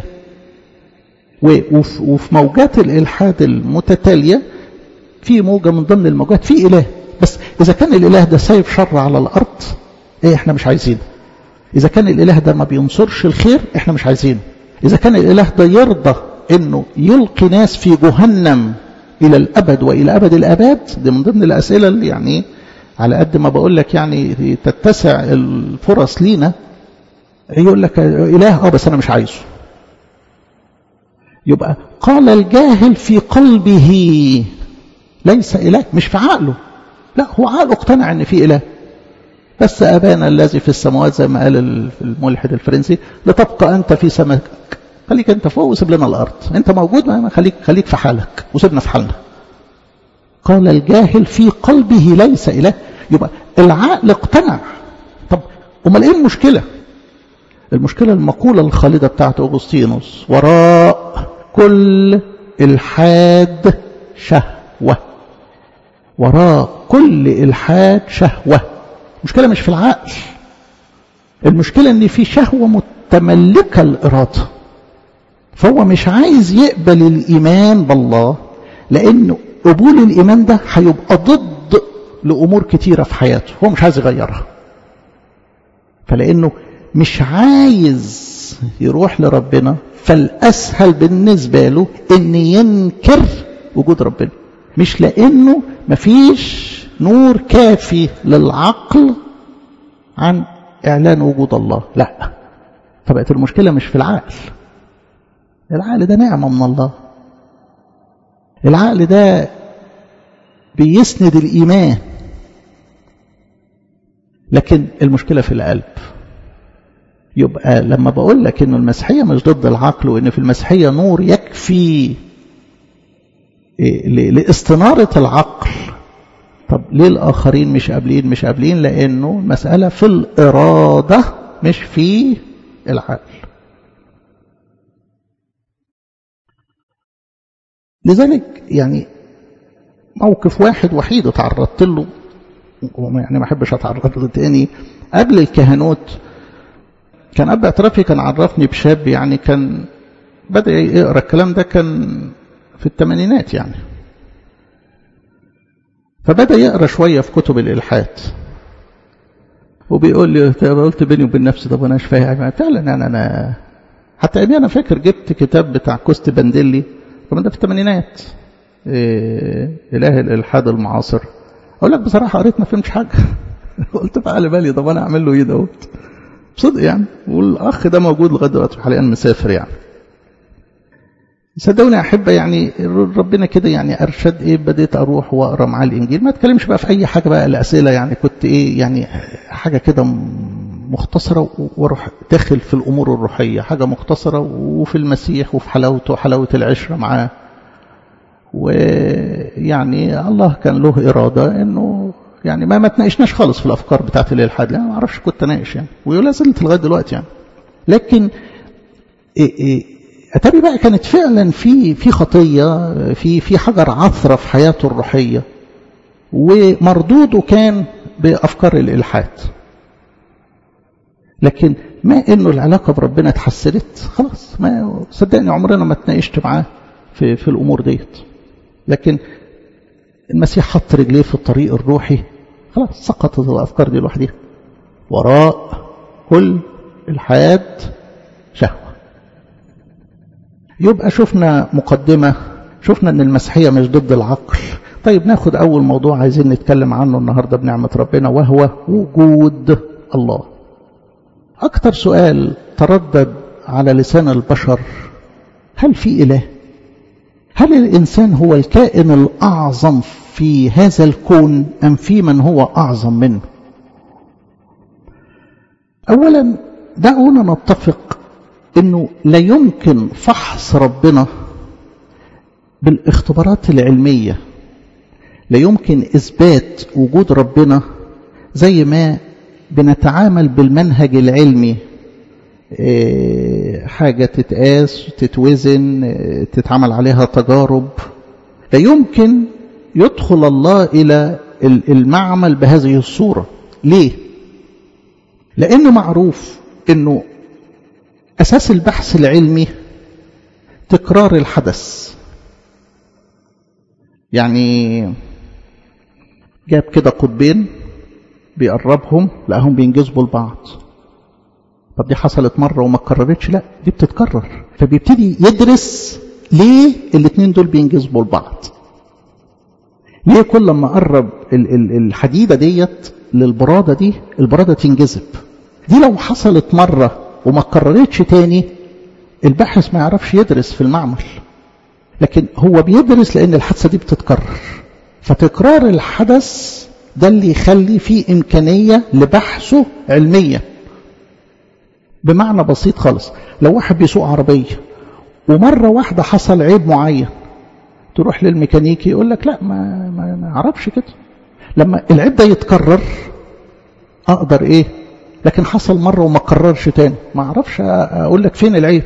وفي موجات الإلحاد المتتالية في موجة من ضمن الموجات في إله، بس إذا كان الإله ده سايب شر على الأرض، إحنا مش عايزينه. إذا كان الإله ده ما بينصرش الخير، إحنا مش عايزينه. إذا كان الإله ده يرضى إنه يلقي ناس في جهنم إلى الأبد وإلى أبد الأباد، دي من ضمن الأسئلة اللي يعني على قد ما بقول لك يعني تتسع الفرص لينا. يقول لك إله بس أنا مش عايزه. يبقى قال الجاهل في قلبه ليس إله، مش في عقله، لا، هو عقله اقتنع ان في إله. بس أبانا الذي في السماوات، زي ما قال الملحد الفرنسي، لتبقى أنت في سماك، خليك أنت فوق وسيب لنا الأرض، أنت موجود، ما خليك في حالك وسيبنا في حالنا. قال الجاهل في قلبه ليس إله. يبقى العقل اقتنع. طب امال ايه المشكلة؟ المشكلة المقولة الخالدة بتاعت أغسطينوس: وراء كل إلحاد شهوة. وراء كل إلحاد شهوة. المشكلة مش في العقل، المشكلة ان في شهوة متملكة الإرادة، فهو مش عايز يقبل الإيمان بالله، لأنه قبول الإيمان ده هيبقى ضد لأمور كتيرة في حياته، هو مش عايز يغيرها. فلأنه مش عايز يروح لربنا، فالأسهل بالنسبة له إن ينكر وجود ربنا، مش لأنه مفيش نور كافي للعقل عن إعلان وجود الله، لا. فبقت المشكلة مش في العقل. العقل ده نعمة من الله، العقل ده بيسند الإيمان، لكن المشكلة في القلب. يبقى لما بقول لك إنه المسيحية مش ضد العقل، وإن في المسيحية نور يكفي لاستنارة العقل، طب ليه الآخرين مش قابلين؟ لأنه المسألة في الإرادة مش في العقل. لذلك يعني موقف واحد وحيد اتعرضت له، يعني ما احبش اتعرض له تاني. قبل الكهنوت كان اب اعترافي كان عرفني بشاب، يعني كان بدأ يقرأ الكلام ده كان في الثمانينات يعني، فبدأ يقرأ شوية في كتب الإلحاد، وبيقول لي، قلت بيني وبين نفسي طب انا مش فاهم فعلا. يعني انا حتى انا فاكر جبت كتاب بتاع كوست بانديلي كمان ده في الثمانينات، إله الإلحاد المعاصر. أقول لك بصراحة قريت ما فهمتش حاجة. قلت بقى على بالي طب أنا أعمل له إيه دوت بصدق يعني. والأخ ده موجود لغاية دلوقتي حاليا مسافر يعني. صدقوني أحبة، يعني ربنا كده يعني أرشد بديت أروح وأقرأ مع الإنجيل، ما أتكلمش بقى في أي حاجة بقى الأسئلة، يعني كنت يعني حاجة كده مختصرة، واروح داخل في الأمور الروحية، حاجة مختصرة وفي المسيح وفي حلاوته حلاوة العشرة معاه. ويعني الله كان له إرادة إنه يعني ما تناقشناش خالص في الأفكار بتاعت الإلحاد، يعني ما أعرفش كنت ناقش يعني، ولا زلت لغاية دلوقتي يعني. لكن أتاري بقى كانت فعلا في خطية، في حجر عثرة في حياته الروحية، ومردوده كان بأفكار الإلحاد. لكن ما إنه العلاقة بربنا اتحسنت خلاص، ما صدقني عمرنا ما تناقشت معاه في الأمور ديت. لكن المسيح حط رجليه في الطريق الروحي، خلاص سقطت الأفكار دي لوحدها. وراء كل الحياة شهوة. يبقى شفنا مقدمة، شفنا أن المسيحية مش ضد العقل. طيب ناخد أول موضوع عايزين نتكلم عنه النهاردة بنعمة ربنا، وهو وجود الله. أكتر سؤال تردد على لسان البشر: هل في إله؟ هل الإنسان هو الكائن الأعظم في هذا الكون أم في من هو أعظم منه؟ أولا دعونا نتفق أنه لا يمكن فحص ربنا بالاختبارات العلمية، لا يمكن إثبات وجود ربنا زي ما بنتعامل بالمنهج العلمي، حاجة تتقاس تتوزن تتعمل عليها تجارب. لا يمكن يدخل الله إلى المعمل بهذه الصورة. ليه؟ لأنه معروف أنه أساس البحث العلمي تكرار الحدث. يعني جاب كده قطبين بيقربهم لقاهم بينجذبوا لبعض، طب دي حصلت مرة وما اتكررتش؟ لا، دي بتتكرر. فبيبتدي يدرس ليه الاثنين دول بينجذبوا لبعض، ليه كل ما قرب الحديدة ديت للبرادة دي البرادة تنجذب. دي لو حصلت مرة وما اتكررتش تاني الباحث ما يعرفش يدرس في المعمل، لكن هو بيدرس لأن الحادثة دي بتتكرر. فتكرار الحدث ده اللي يخلي فيه إمكانية لبحثه علميا. بمعنى بسيط خالص، لو واحد بيسوق عربية ومرة واحدة حصل عيب معين، تروح للميكانيكي يقول لك لا ما اعرفش كده. لما العيب ده يتكرر اقدر لكن حصل مرة وما قررش تاني ما اعرفش اقول لك فين العيب.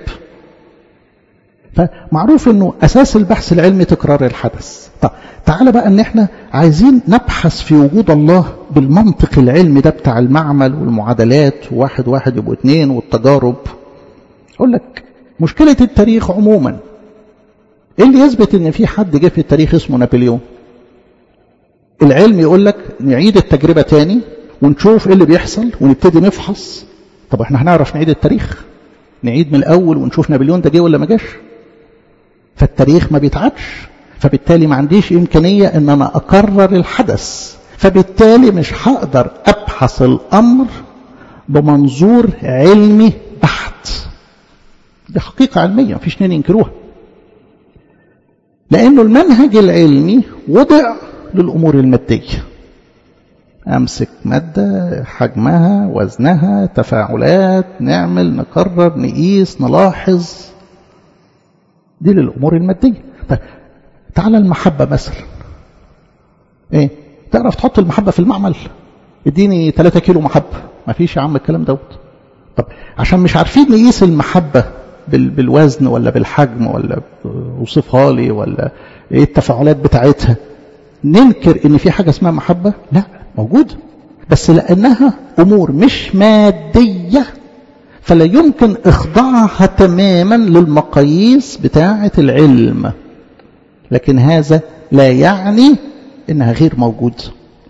فمعروف انه اساس البحث العلمي تكرار الحدث. طب تعالى بقى ان احنا عايزين نبحث في وجود الله بالمنطق العلمي ده بتاع المعمل والمعادلات، واحد واحد يبقوا اتنين والتجارب. اقول لك مشكلة التاريخ عموما، ايه اللي يثبت ان في حد جه في التاريخ اسمه نابليون؟ العلم يقول لك نعيد التجربة تاني ونشوف ايه اللي بيحصل ونبتدي نفحص. طب احنا هنعرف نعيد التاريخ؟ نعيد من الأول ونشوف نابليون ده جه ولا ما جاش. فالتاريخ ما بيتعادش، فبالتالي ما عنديش إمكانية إن أنا أكرر الحدث، فبالتالي مش هقدر أبحث الأمر بمنظور علمي بحت. دي حقيقة علمية مفيش اتنين ينكروها، لأنه المنهج العلمي وضع للأمور المادية. أمسك مادة، حجمها، وزنها، تفاعلات، نعمل، نقرر، نقيس، نلاحظ، دي للأمور المادية. تعالى المحبة مثلا، ايه تعرف تحط المحبة في المعمل؟ اديني 3 كيلو محبة، ما فيش يا عم الكلام دوت. طب عشان مش عارفين نقيس المحبة بالوزن ولا بالحجم ولا اوصفها لي ولا ايه التفاعلات بتاعتها، ننكر ان في حاجة اسمها محبة؟ لا، موجودة، بس لانها امور مش مادية فلا يمكن اخضاعها تماما للمقاييس بتاعة العلم، لكن هذا لا يعني انها غير موجودة.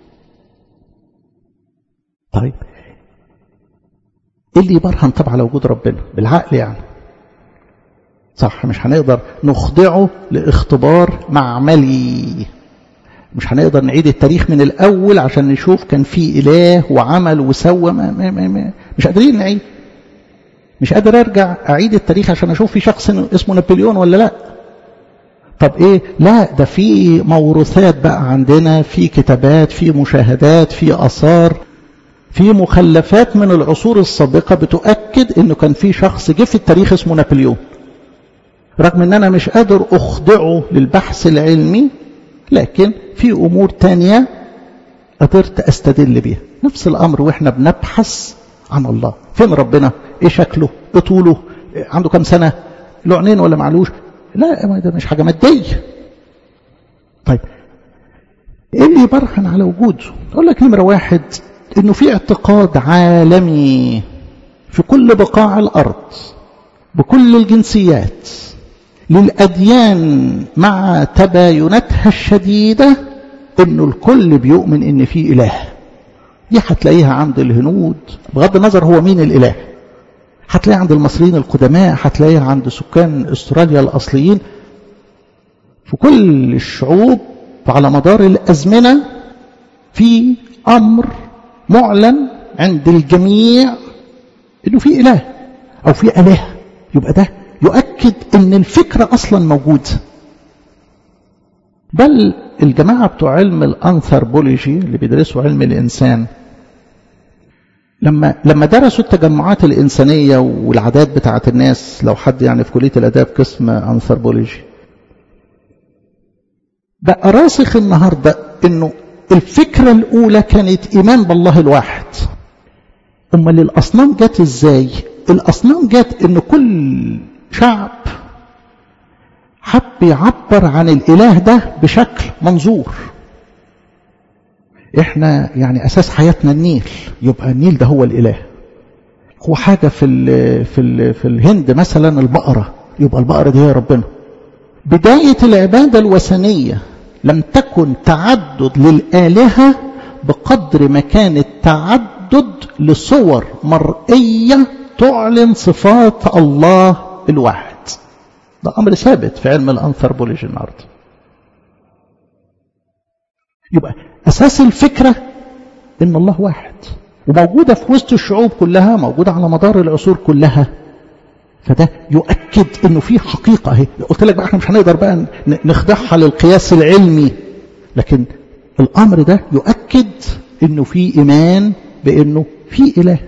طيب ايه اللي يبرهن طبعا على وجود ربنا؟ بالعقل يعني، صح؟ مش هنقدر نخضعه لاختبار معملي، مش هنقدر نعيد التاريخ من الأول عشان نشوف كان في إله وعمل وسوى، مش قادرين نعيد. مش قادر أرجع أعيد التاريخ عشان أشوف في شخص اسمه نابليون ولا لا. طب إيه؟ لا، ده في موروثات بقى عندنا، في كتابات، في مشاهدات، في آثار، في مخلفات من العصور السابقة بتؤكد إنه كان في شخص جه في التاريخ اسمه نابليون، رغم إن أنا مش قادر أخضعه للبحث العلمي، لكن في أمور تانية قدرت أستدل بيها. نفس الأمر وإحنا بنبحث عن الله، فين ربنا؟ إيه شكله؟ إيه طوله؟ عنده كم سنة؟ له عينين ولا معلوش؟ لا، ده مش حاجة مادية. طيب إيه اللي يبرهن على وجوده؟ أقول لك نمرة 1 إنه في اعتقاد عالمي في كل بقاع الأرض بكل الجنسيات للأديان مع تبايناتها الشديدة، إنه الكل بيؤمن إن في إله. دي هتلاقيها عند الهنود بغض النظر هو مين الإله، هتلاقيها عند المصريين القدماء، هتلاقيها عند سكان استراليا الأصليين، في كل الشعوب على مدار الأزمنة في أمر معلن عند الجميع إنه في إله أو في إله. يبقى ده يؤكد ان الفكرة اصلا موجودة. بل الجماعة بتوع علم الانثروبولوجي اللي بيدرسوا علم الانسان لما درسوا التجمعات الانسانية والعادات بتاعت الناس، لو حد يعني في كلية الاداب قسم انثروبولوجي، بقى راسخ النهاردة انه الفكرة الاولى كانت ايمان بالله الواحد. امال الاصنام جت ازاي؟ الاصنام جت ان كل شعب حب يعبر عن الإله ده بشكل منظور. احنا يعني أساس حياتنا النيل، يبقى النيل ده هو الإله. هو حاجة في الهند مثلا البقرة، يبقى البقرة دي هي ربنا. بداية العبادة الوثنية لم تكن تعدد للآلهة بقدر ما كانت تعدد لصور مرئية تعلن صفات الله الواحد. ده أمر ثابت في علم الأنثروبولوجي النهارده. يبقى أساس الفكرة إن الله واحد، وموجودة في وسط الشعوب كلها، موجودة على مدار العصور كلها. فده يؤكد إنه في حقيقة اهي. قلت لك بقى احنا مش هنقدر بقى نخضعها للقياس العلمي، لكن الأمر ده يؤكد إنه في إيمان بإنه في إله.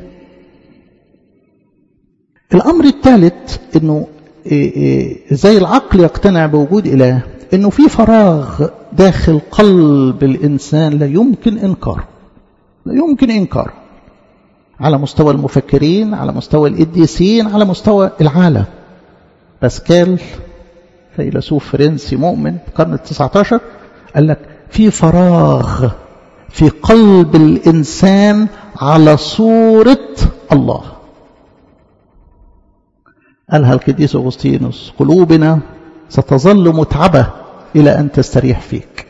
الأمر الثالث إنه زي العقل يقتنع بوجود إله، إنه في فراغ داخل قلب الإنسان لا يمكن إنكاره، لا يمكن إنكاره، على مستوى المفكرين، على مستوى القديسين، على مستوى العالم. باسكال فيلسوف فرنسي مؤمن في القرن ال19 قال لك في فراغ في قلب الإنسان على صورة الله. قالها القديس أغسطينوس: قلوبنا ستظل متعبة إلى أن تستريح فيك.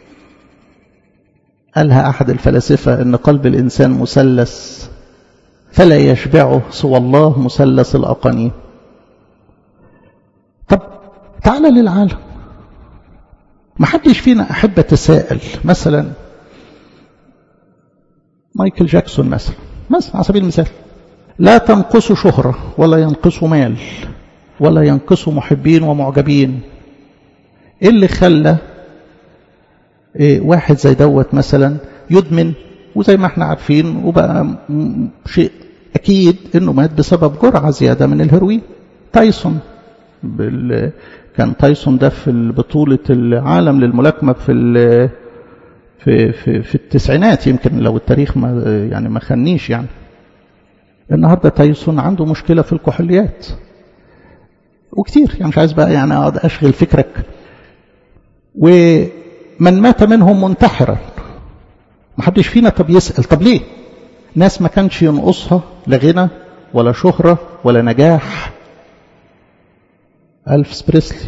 قالها أحد الفلاسفة: إن قلب الإنسان مثلث فلا يشبعه سوى الله مثلث الأقانيم. طب تعالى للعالم. ما حدش فينا أحب أتساءل مثلا مايكل جاكسون مثلا على سبيل المثال، لا تنقص شهرة ولا ينقص مال ولا ينقص محبين ومعجبين. إيه اللي خلى واحد زي دوت مثلا يدمن؟ وزي ما احنا عارفين وبقى شيء أكيد إنه مات بسبب جرعة زيادة من الهيروين. تايسون كان تايسون ده في بطولة العالم للملاكمة في التسعينات، يمكن لو التاريخ ما خنيش يعني. النهارده تايسون عنده مشكلة في الكحوليات وكتير، يعني مش عايز بقى يعني اقعد اشغل فكرك. ومن مات منهم منتحرا. ما حدش فينا طب يسأل طب ليه؟ ناس ما كانش ينقصها لا غنى ولا شهرة ولا نجاح. ألفيس بريسلي.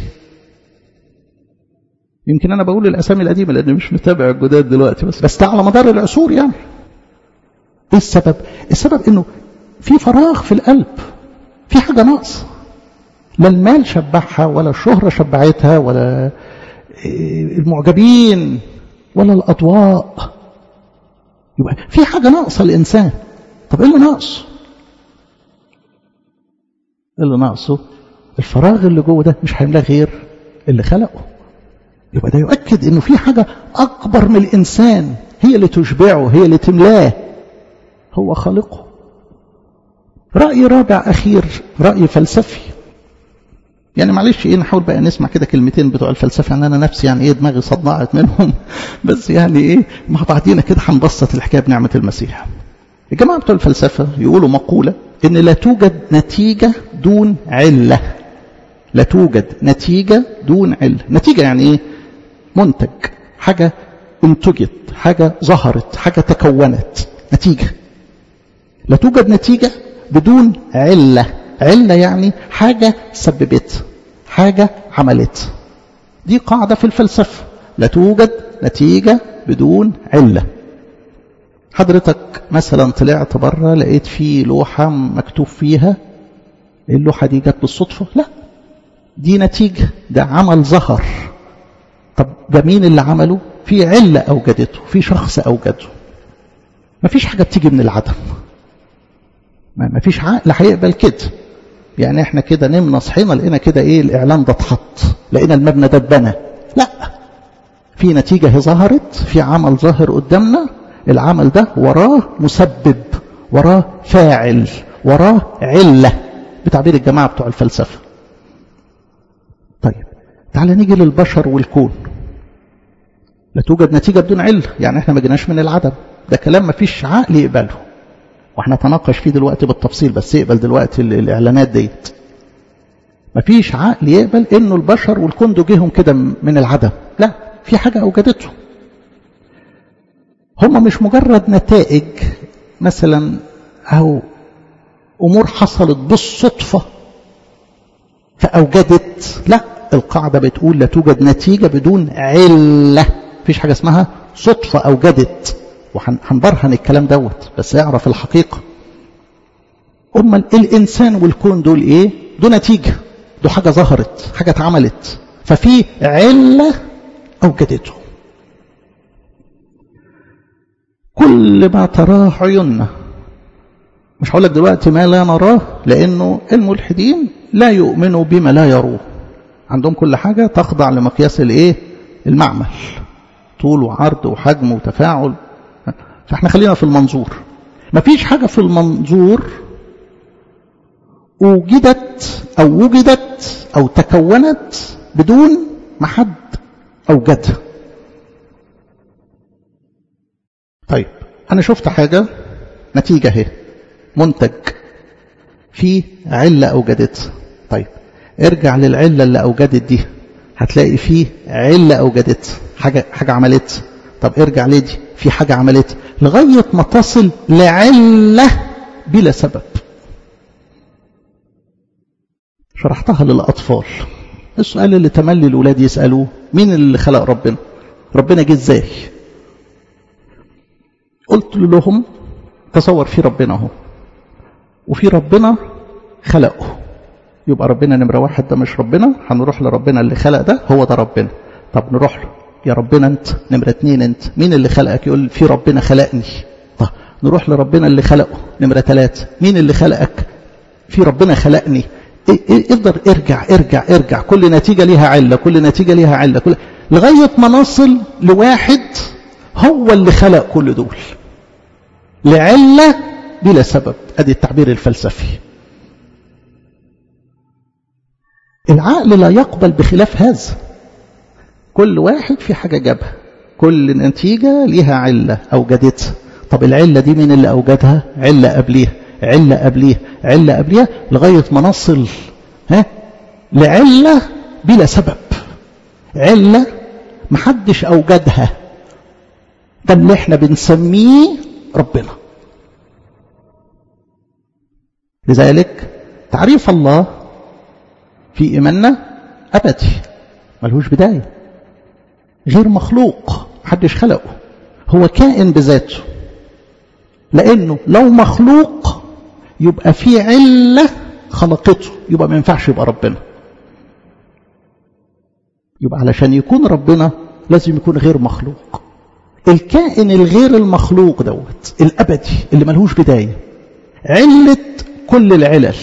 يمكن أنا بقول الأسامي القديمة لأني مش متابع الجداد دلوقتي، بس ده على مدار العصور يعني. إيه السبب؟ السبب إنه في فراغ في القلب، في حاجة ناقصة. لا المال شبعها ولا الشهرة شبعتها ولا المعجبين ولا الأضواء. يبقى في حاجة ناقصة الإنسان. طب إيه اللي ناقصه؟ اللي ناقصه الفراغ اللي جوه ده مش هيملاه غير اللي خلقه. يبقى ده يؤكد إنه في حاجة أكبر من الإنسان هي اللي تشبعه، هي اللي تملاه، هو خالقه. رأي رابع أخير، رأي فلسفي. يعني معلش نحاول بقى نسمع كده كلمتين بتوع الفلسفة، يعني أنا نفسي يعني دماغي صدعت منهم، بس يعني مع بعضينا كده هنبسط الحكاية بنعمة المسيح. الجماعة بتوع الفلسفة يقولوا مقولة إن لا توجد نتيجة دون علة. لا توجد نتيجة دون علة. نتيجة يعني إيه؟ منتج، حاجة انتجت، حاجة ظهرت، حاجة تكونت، نتيجة. لا توجد نتيجة بدون علة. علة يعني حاجة سببت، حاجة عملت. دي قاعدة في الفلسفة، لا توجد نتيجة بدون علة. حضرتك مثلا طلعت بره لقيت فيه لوحة مكتوب فيها، اللوحة دي جت بالصدفة؟ لا، دي نتيجة، ده عمل ظهر. طب ده مين اللي عمله؟ في علة أوجدته، في شخص أوجده. مفيش حاجة بتيجي من العدم. مفيش عقل هيقبل كده. يعني احنا كده نمنا صحينا لقينا كده الاعلان ده اتحط، لقينا المبنى ده اتبنى. لا، في نتيجة هي ظهرت، في عمل ظاهر قدامنا، العمل ده وراه مسبب، وراه فاعل، وراه علة، بتعبير الجماعة بتوع الفلسفة. طيب تعال نيجي للبشر والكون. لا توجد نتيجة بدون علة، يعني احنا ما جيناش من العدم. ده كلام ما فيش عقل يقبله، واحنا تناقش فيه دلوقتي بالتفصيل، بس يقبل دلوقتي الاعلانات ديت. ما فيش عقل يقبل انه البشر والكون دول جيهم كده من العدم. لا، في حاجة اوجدته. هم مش مجرد نتائج مثلا او امور حصلت بالصدفة فاوجدت. لا، القاعدة بتقول لا توجد نتيجة بدون علة. مفيش حاجة اسمها صدفة اوجدت، وهنبرهن الكلام دوت، بس اعرف الحقيقة. الإنسان والكون دول ايه؟ دول نتيجة، دول حاجة ظهرت، حاجة اتعملت، ففي علة أوجدته. كل ما تراه عيوننا، مش هقول لك دلوقتي ما لا نراه، لأنه الملحدين لا يؤمنوا بما لا يروه. عندهم كل حاجة تخضع لمقياس المعمل، طول وعرض وحجم وتفاعل. فاحنا خلينا في المنظور. مفيش حاجة في المنظور وجدت أو تكونت بدون ما حد أوجدها. طيب أنا شفت حاجة، نتيجة هي منتج، في علة أوجدتها. طيب ارجع للعلة اللي أوجدت دي، هتلاقي فيه علة أوجدتها، حاجة عملتها. طب ارجع لدي، في حاجة عملتها، لغاية ما تصل لعلة بلا سبب. شرحتها للأطفال. السؤال اللي تملي الأولاد يسألوه، مين اللي خلق ربنا؟ ربنا جه ازاي؟ قلت لهم تصور في ربنا اهو، وفي ربنا خلقه، يبقى ربنا نمرة واحد ده مش ربنا. هنروح لربنا اللي خلق ده، هو ده ربنا. طب نروح له، يا ربنا انت نمرة اتنين، انت مين اللي خلقك؟ يقول في ربنا خلقني. طب نروح لربنا اللي خلقه نمرة ثلاثة، مين اللي خلقك؟ في ربنا خلقني. افضل ارجع ارجع ارجع، كل نتيجة ليها علة، كل نتيجة ليها علة، لغاية ما نصل لواحد هو اللي خلق كل دول لعلة بلا سبب. ادي التعبير الفلسفي. العقل لا يقبل بخلاف هذا. كل واحد في حاجة جابها، كل نتيجة ليها علة أوجدتها. طب العلة دي مين اللي أوجدها؟ علة قبليها، علة قبليها، علة قبليها، لغاية ما نصل لعلة بلا سبب، علة محدش أوجدها. ده اللي احنا بنسميه ربنا. لذلك تعريف الله في إيماننا أبدي، ملهوش بداية، غير مخلوق، محدش خلقه، هو كائن بذاته. لأنه لو مخلوق يبقى في علة خلقته، يبقى ما ينفعش يبقى ربنا. يبقى علشان يكون ربنا لازم يكون غير مخلوق. الكائن الغير المخلوق دوت الأبدي اللي ملهوش بداية، علة كل العلل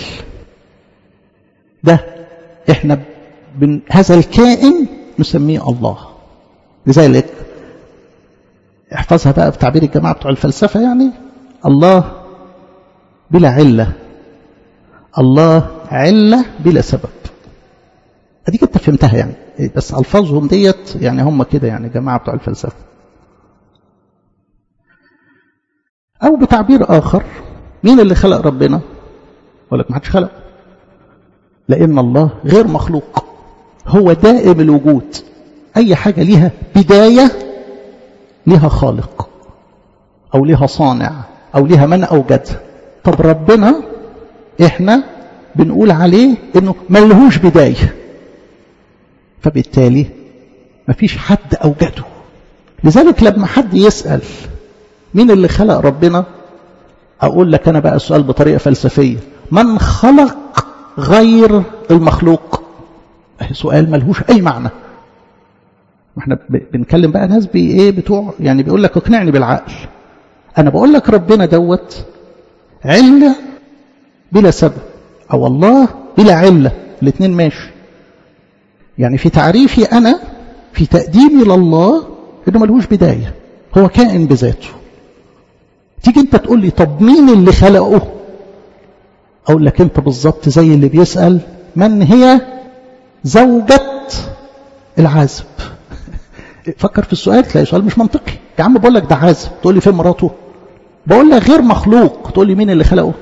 ده احنا هذا الكائن نسميه الله. لذلك احفظها بقى بتعبير الجماعة بتوع الفلسفة، يعني الله بلا علة، الله علة بلا سبب. اديك انت فهمتها يعني، بس الفاظهم ديت يعني هم كده يعني جماعة بتوع الفلسفة. او بتعبير اخر، مين اللي خلق ربنا؟ يقول لك ما حدش خلق، لان الله غير مخلوق، هو دائم الوجود. اي حاجة ليها بداية ليها خالق او ليها صانع او ليها من اوجدها. طب ربنا احنا بنقول عليه انه ملهوش بداية، فبالتالي مفيش حد اوجده. لذلك لما حد يسأل مين اللي خلق ربنا، اقول لك انا بقى السؤال بطريقة فلسفية، من خلق غير المخلوق؟ سؤال ملهوش اي معنى. احنا بنكلم بقى ناس بتوع يعني بيقول لك اقنعني بالعقل. انا بقول لك ربنا دوت علة بلا سبب، او الله بلا علة، الاثنين ماشي. يعني في تعريفي انا، في تقديمي لله، انه ملهوش بداية، هو كائن بذاته. تيجي انت تقول لي طب مين اللي خلقه؟ اقول لك انت بالظبط زي اللي بيسأل من هي زوجة العازب. فكر في السؤال تلاقي سؤال مش منطقي. يا عم بقول لك ده عازب، تقول لي فين مراته؟ بقول لك غير مخلوق، تقول لي مين اللي خلقه؟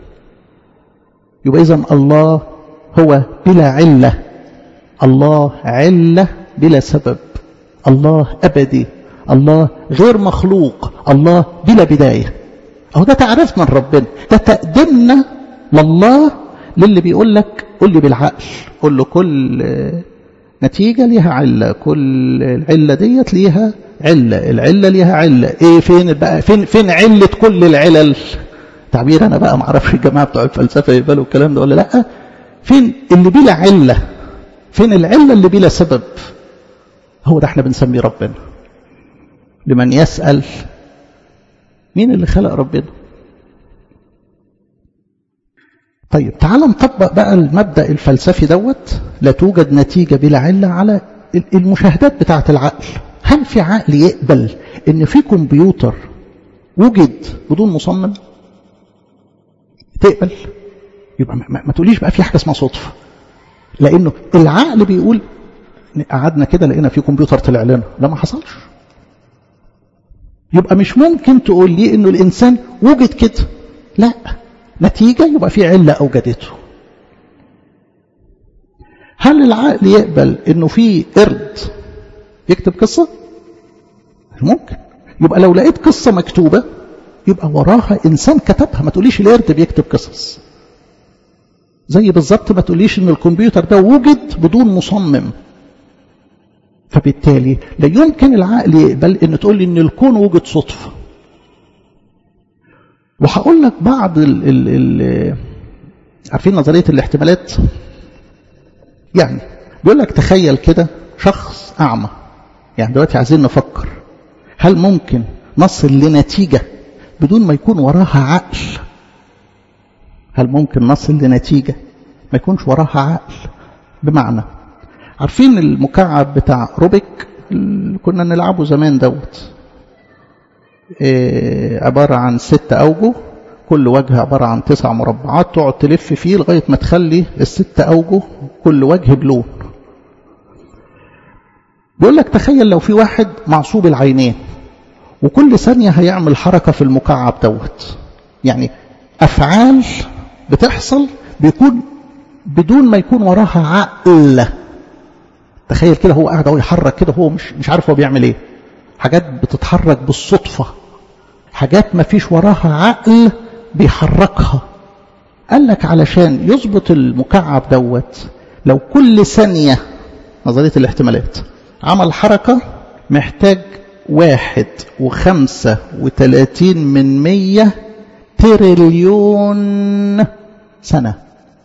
يبقى إذن الله هو بلا علة، الله علة بلا سبب، الله أبدي، الله غير مخلوق، الله بلا بداية. أهو ده تعرفنا لربنا، ده تقدمنا لله. للي بيقول لك قل لي بالعقل، قل له كل نتيجة ليها علة، كل العلة ديت ليها علة، العلة ليها علة. ايه فين بقى، فين علة كل العلل؟ تعبير انا بقى ما اعرفش الجماعة بتوع الفلسفة يقبلوا الكلام ده ولا لا. فين اللي بلا علة؟ فين العلة اللي بلا سبب؟ هو ده احنا بنسميه ربنا. لمن يسأل مين اللي خلق ربنا؟ طيب تعال نطبق بقى المبدأ الفلسفي دوت. لا توجد نتيجة بلا علة على المشاهدات بتاعة العقل. هل في عقل يقبل ان في كمبيوتر وجد بدون مصمم؟ تقبل؟ يبقى ما تقوليش بقى في حاجة اسمها صدفة، لانه العقل بيقول قعدنا كده لقينا في كمبيوتر طلع لنا، لا ما حصلش. يبقى مش ممكن تقول لي انه الانسان وجد كده، لا، نتيجة يبقى في علة أوجدته. هل العقل يقبل انه في قرد يكتب قصة؟ ممكن. يبقى لو لقيت قصة مكتوبة يبقى وراها إنسان كتبها. ما تقوليش القرد بيكتب قصص. زي بالظبط ما تقوليش ان الكمبيوتر ده وجد بدون مصمم. فبالتالي لا يمكن العقل يقبل ان تقول لي ان الكون وجد صدفة. وهقول لك بعض عارفين نظرية الاحتمالات؟ يعني بيقول لك تخيل كده شخص أعمى، يعني دلوقتي عايزين نفكر هل ممكن نصل لنتيجة بدون ما يكون وراها عقل؟ هل ممكن نصل لنتيجة ما يكونش وراها عقل؟ بمعنى عارفين المكعب بتاع روبيك اللي كنا نلعبه زمان دوت، عبارة عن 6 أوجه، كل وجه عبارة عن 9 مربعات، تقعد تلف فيه لغاية ما تخلي ال6 أوجه كل وجه بلون. بيقول لك تخيل لو في واحد معصوب العينين وكل ثانية هيعمل حركة في المكعب دوت، يعني أفعال بتحصل بيكون بدون ما يكون وراها عقل. تخيل كده هو قاعد يحرك كده، هو مش عارف هو بيعمل ايه، حاجات بتتحرك بالصدفة، حاجات ما فيش وراها عقل بيحركها. قال لك علشان يظبط المكعب دوت لو كل ثانية نظرية الاحتمالات عمل حركة محتاج 1.35 تريليون سنة.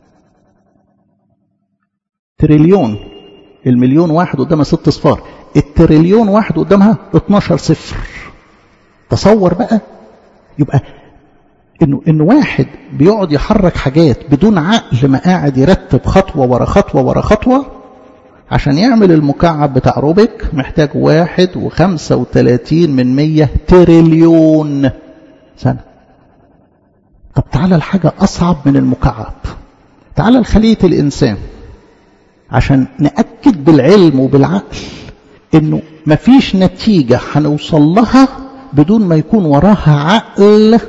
تريليون، المليون واحد قدامها 6 صفار، التريليون واحد قدامها 12 صفر. تصور بقى، يبقى إنه واحد بيقعد يحرك حاجات بدون عقل، ما قاعد يرتب خطوة ورا خطوة ورا خطوة عشان يعمل المكعب بتاع روبيك محتاج 1.35 تريليون سنة. طب تعالى الحاجة أصعب من المكعب، تعالى لخلية الإنسان عشان نأكد بالعلم وبالعقل إنه مفيش نتيجة هنوصل لها بدون ما يكون وراها عقل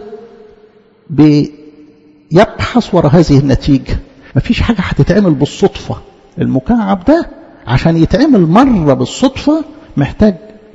بيبحث وراء هذه النتيجة. مفيش حاجة هتتعمل بالصدفة. المكعب ده عشان يتعمل مرة بالصدفة محتاج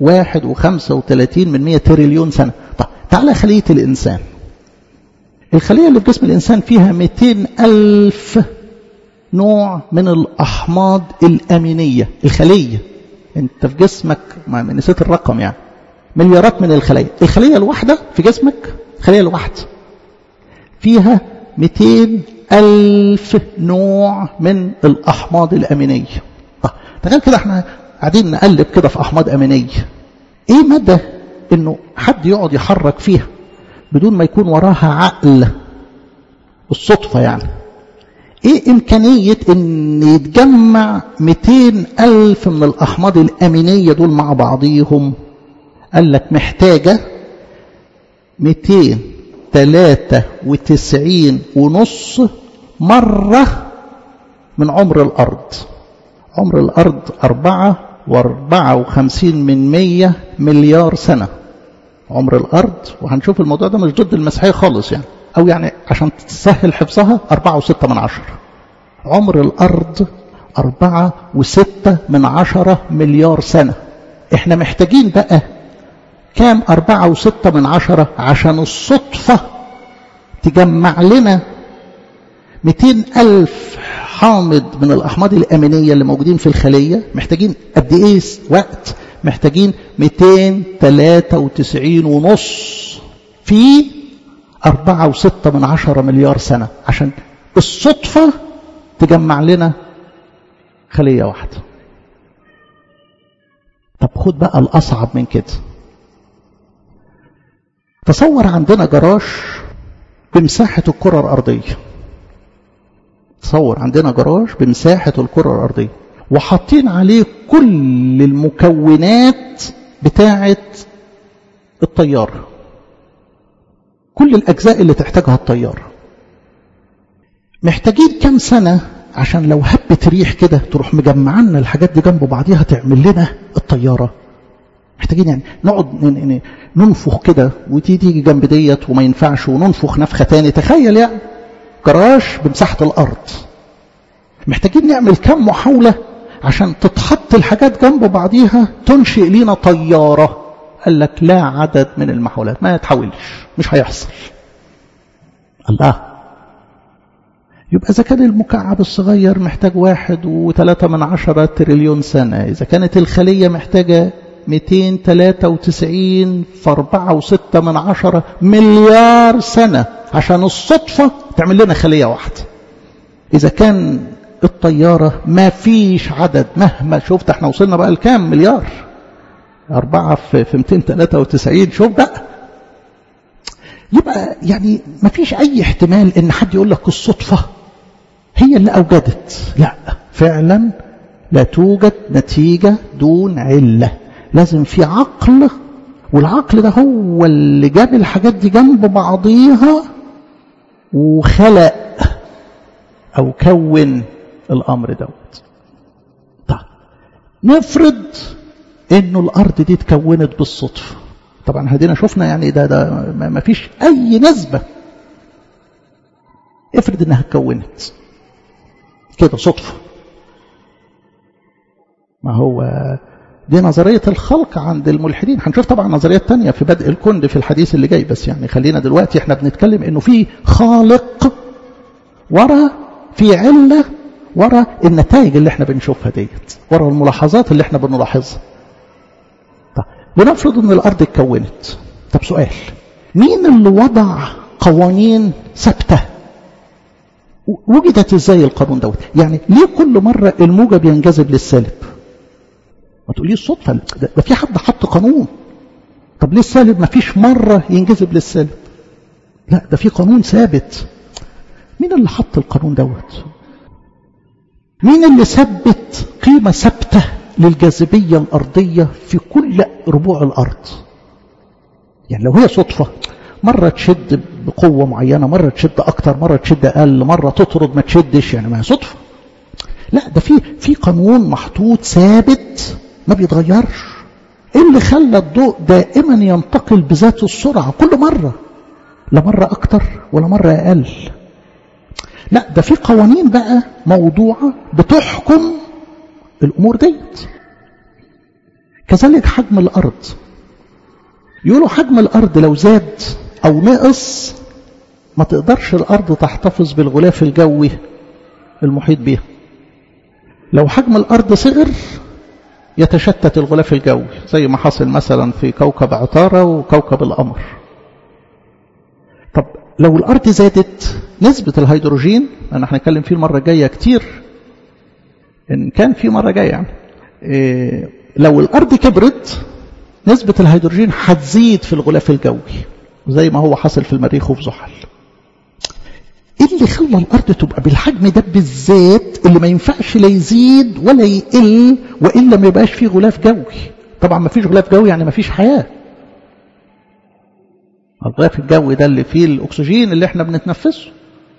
1.35 تريليون سنة. طب تعالى خلية الإنسان، الخلية اللي في جسم الإنسان فيها 200,000 نوع من الأحماض الأمينية. الخلية انت في جسمك، ما نسيت الرقم، يعني مليارات من الخلايا. الخلية الواحدة في جسمك، الخلية الواحدة فيها 200,000 نوع من الأحماض الأمينية. تخيل كده احنا قاعدين نقلب كده في أحماض أمينية، ايه مدى انه حد يقعد يحرك فيها بدون ما يكون وراها عقل بالصدفة؟ يعني ايه امكانية ان يتجمع 200,000 من الأحماض الأمينية دول مع بعضيهم؟ قال لك محتاجة 293.5 مرة من عمر الأرض. عمر الأرض 4.54 مليار سنة عمر الأرض. وهنشوف الموضوع ده مش ضد المسيحية خالص، يعني أو يعني عشان تسهل حفظها 4.6 عمر الأرض 4.6 مليار سنة. احنا محتاجين بقى كام 4.6 عشان الصدفة تجمع لنا 200,000 حامض من الأحماض الأمينية اللي موجودين في الخلية؟ محتاجين قد إيه وقت؟ محتاجين 293.5 في 4.6 مليار سنة عشان الصدفة تجمع لنا خلية واحدة. طب خد بقى الأصعب من كده. تصور عندنا جراج بمساحة الكرة الأرضية. تصور عندنا جراج بمساحة الكرة الأرضية وحاطين عليه كل المكونات بتاعة الطيارة، كل الأجزاء اللي تحتاجها الطيارة. محتاجين كم سنة عشان لو هبت ريح كده تروح مجمعنا الحاجات دي جنب بعضيها تعمل لنا الطيارة؟ محتاجين يعني نقعد ننفخ كده وتيجي جنب ديت وما ينفعش وننفخ نفخة تاني. تخيل يعني جراج بمساحة الأرض، محتاجين نعمل كم محاولة عشان تتحط الحاجات جنب بعضيها تنشئ لنا طيارة. قال لك لا عدد من المحاولات، ما يتحاولش، مش هيحصل. الله، يبقى إذا كان المكعب الصغير محتاج 1.3 تريليون سنة، إذا كانت الخلية محتاجة 293 في 4.6 مليار سنة عشان الصدفة تعمل لنا خلية واحدة، إذا كان الطيارة ما فيش عدد، مهما شفت احنا وصلنا بقى لكام مليار، 4 في 293، شوف بقى. يبقى يعني ما فيش اي احتمال ان حد يقول لك الصدفة هي اللي اوجدت، لا فعلا لا توجد نتيجة دون علة، لازم في عقل، والعقل ده هو اللي جاب الحاجات دي جنب بعضيها وخلق او كون الامر دوت. طيب نفرض انه الارض دي اتكونت بالصدفة، طبعا هدينا شفنا يعني ده ما فيش اي نسبة. افرض انها اتكونت كده صدفة، ما هو دي نظرية الخلق عند الملحدين. هنشوف طبعا نظريات تانية في بدء الكون في الحديث اللي جاي، بس يعني خلينا دلوقتي احنا بنتكلم انه في خالق ورا، في علة ورا النتائج اللي احنا بنشوفها ديت، ورا الملاحظات اللي احنا بنلاحظها. طب بنفرض ان الارض اتكونت، طب سؤال، مين اللي وضع قوانين ثابته؟ وجدت ازاي القانون دوت؟ يعني ليه كل مرة الموجب ينجذب للسالب؟ ما تقوليش صدفة، ده في حد حط قانون. طب ليه السالب ما فيش مرة ينجذب للسالب؟ لا ده في قانون ثابت. مين اللي حط القانون دوت؟ مين اللي ثبت قيمة ثابتة للجاذبية الأرضية في كل ربوع الأرض؟ يعني لو هي صدفة مرة تشد بقوة معينة، مرة تشد أكتر، مرة تشد أقل، مرة تطرد ما تشدش، يعني ما هي صدفة. لا ده في قانون محطوط ثابت ما بيتغيرش. ايه اللي خلى الضوء دائما ينتقل بذات السرعة كل مرة، لا مرة أكتر ولا مرة أقل؟ لا ده في قوانين بقى موضوعة بتحكم الأمور ديت. كذلك حجم الأرض، يقولوا حجم الأرض لو زاد أو نقص ما تقدرش الأرض تحتفظ بالغلاف الجوي المحيط بها. لو حجم الأرض صغر يتشتت الغلاف الجوي، زي ما حصل مثلا في كوكب عطارد وكوكب القمر. طب لو الأرض زادت نسبة الهيدروجين، أنا هنتكلم فيه المرة الجاية كتير إن كان في مرة جاية يعني، لو الأرض كبرت نسبة الهيدروجين هتزيد في الغلاف الجوي زي ما هو حصل في المريخ وفي زحل. ايه اللي خلى الارض تبقى بالحجم ده بالذات اللي ما ينفعش لا يزيد ولا يقل والا ما يبقاش فيه غلاف جوي؟ طبعا ما فيش غلاف جوي يعني ما فيش حياه. الغلاف الجوي ده اللي فيه الاكسجين اللي احنا بنتنفسه.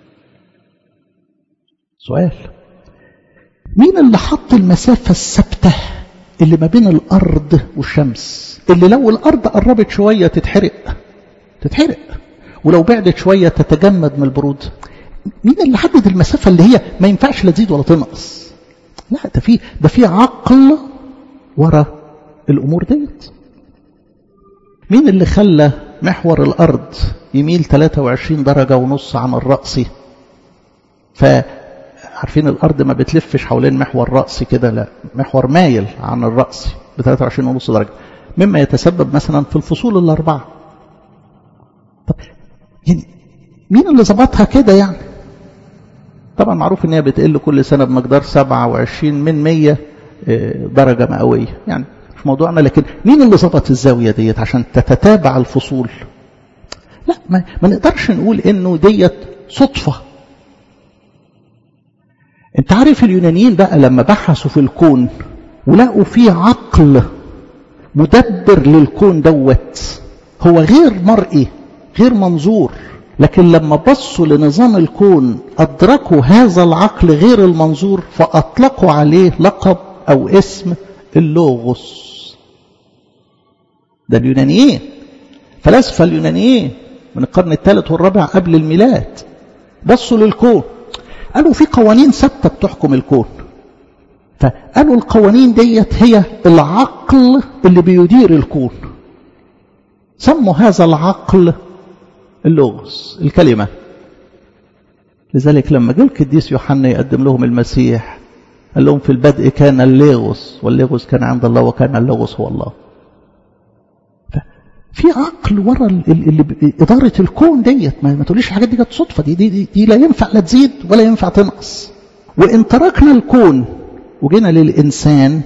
سؤال، مين اللي حط المسافه الثابته اللي ما بين الارض والشمس، اللي لو الارض قربت شويه تتحرق ولو بعدت شويه تتجمد من البرود؟ مين اللي حدد المسافه اللي هي ما ينفعش لا تزيد ولا تنقص؟ لا ده في عقل ورا الامور ديت. مين اللي خلى محور الارض يميل 23 درجه ونص عن الراس؟ فعارفين الارض ما بتلفش حوالين محور راسي كده، لا محور مايل عن الراس ب 23 ونص درجه، مما يتسبب مثلا في الفصول الاربعه. طب يعني مين اللي ظبطها كده يعني؟ طبعا معروف ان هي بتقل كل سنه بمقدار 27 من 100 درجه مئويه، يعني مش موضوعنا، لكن مين اللي ظبط الزاويه ديت عشان تتتابع الفصول؟ لا ما نقدرش نقول انه ديت صدفه. انت عارف اليونانيين بقى لما بحثوا في الكون ولقوا فيه عقل مدبر للكون دوت، هو غير مرئي غير منظور، لكن لما بصوا لنظام الكون أدركوا هذا العقل غير المنظور فأطلقوا عليه لقب أو اسم اللوغوس. ده اليونانيين، فلاسفة اليونانيين من القرن الثالث والرابع قبل الميلاد بصوا للكون قالوا في قوانين ثابتة بتحكم الكون، فقالوا القوانين ديت هي العقل اللي بيدير الكون، سموا هذا العقل اللوغوس، الكلمة. لذلك لما جاء القديس يوحنا يقدم لهم المسيح قال لهم في البدء كان اللوغوس واللوغوس كان عند الله وكان اللوغوس هو الله. في عقل ورا إدارة الكون ديت، ما تقوليش الحاجات دي كانت صدفة، دي لا ينفع لا تزيد ولا ينفع تنقص. وإن تركنا الكون وجينا للإنسان،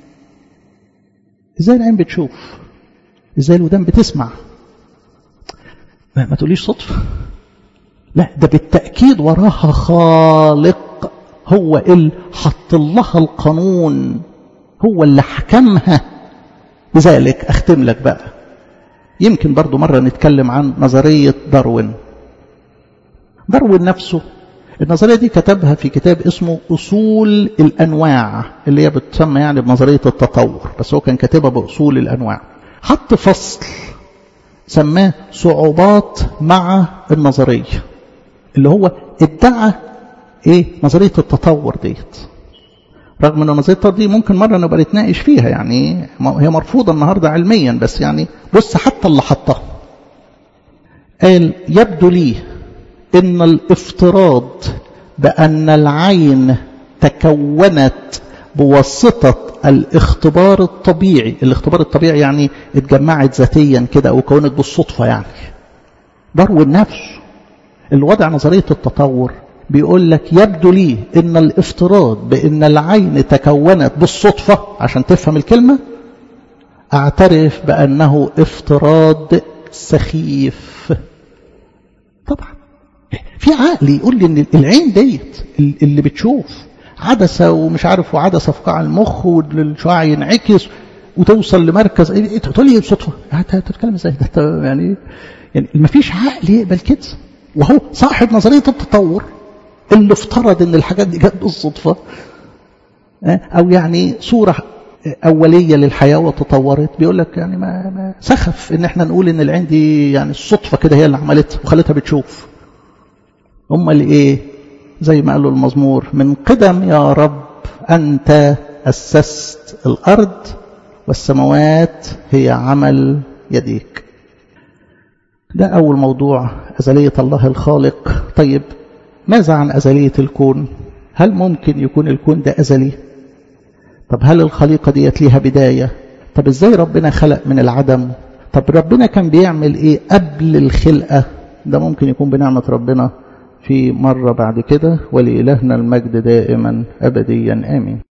إزاي العين بتشوف؟ إزاي الودان بتسمع؟ ما تقوليش صدفة، لا ده بالتأكيد وراها خالق، هو اللي حط لها القانون، هو اللي حكمها. لذلك أختم لك بقى، يمكن برضو مرة نتكلم عن نظرية داروين. داروين نفسه النظرية دي كتبها في كتاب اسمه أصول الأنواع، اللي هي بتسمى يعني بنظرية التطور، بس هو كان كاتبها بأصول الأنواع. حط فصل سماه صعوبات مع النظرية، اللي هو ادعى نظرية التطور ديت، رغم ان نظرية التطور دي ممكن مرة نبقى نتناقش فيها، يعني هي مرفوضة النهاردة علميا، بس يعني بص حتى اللي حطها. قال يبدو لي ان الافتراض بأن العين تكونت بواسطة الاختبار الطبيعي، الاختبار الطبيعي يعني اتجمعت ذاتيا كده او كونت بالصدفة، يعني داروين نفسه اللي وضع نظرية التطور بيقول لك يبدو لي ان الافتراض بان العين تكونت بالصدفة، عشان تفهم الكلمة اعترف بانه افتراض سخيف. طبعا في عقل يقول لي ان العين ديت اللي بتشوف عدسة ومش عارف وعدسة في قاع المخ والشعاع ينعكس وتوصل لمركز، تقول لي بصدفة؟ هتتكلم ازاي ده؟ يعني ما فيش عقل يقبل كده، وهو صاحب نظرية التطور اللي افترض ان الحاجات دي جت بالصدفة، او يعني صورة اولية للحياة وتطورت. بيقول لك يعني ما سخف ان احنا نقول ان العين دي يعني الصدفة كده هي اللي عملتها وخلتها بتشوف. امال ايه؟ زي ما قالوا المزمور، من قدم يا رب أنت أسست الأرض والسماوات هي عمل يديك. ده أول موضوع، أزلية الله الخالق. طيب ماذا عن أزلية الكون؟ هل ممكن يكون الكون ده أزلي؟ طب هل الخليقة ديت ليها بداية؟ طب إزاي ربنا خلق من العدم؟ طب ربنا كان بيعمل إيه قبل الخلقة؟ ده ممكن يكون بنعمة ربنا في مرة بعد كده. ولإلهنا المجد دائما أبديا آمين.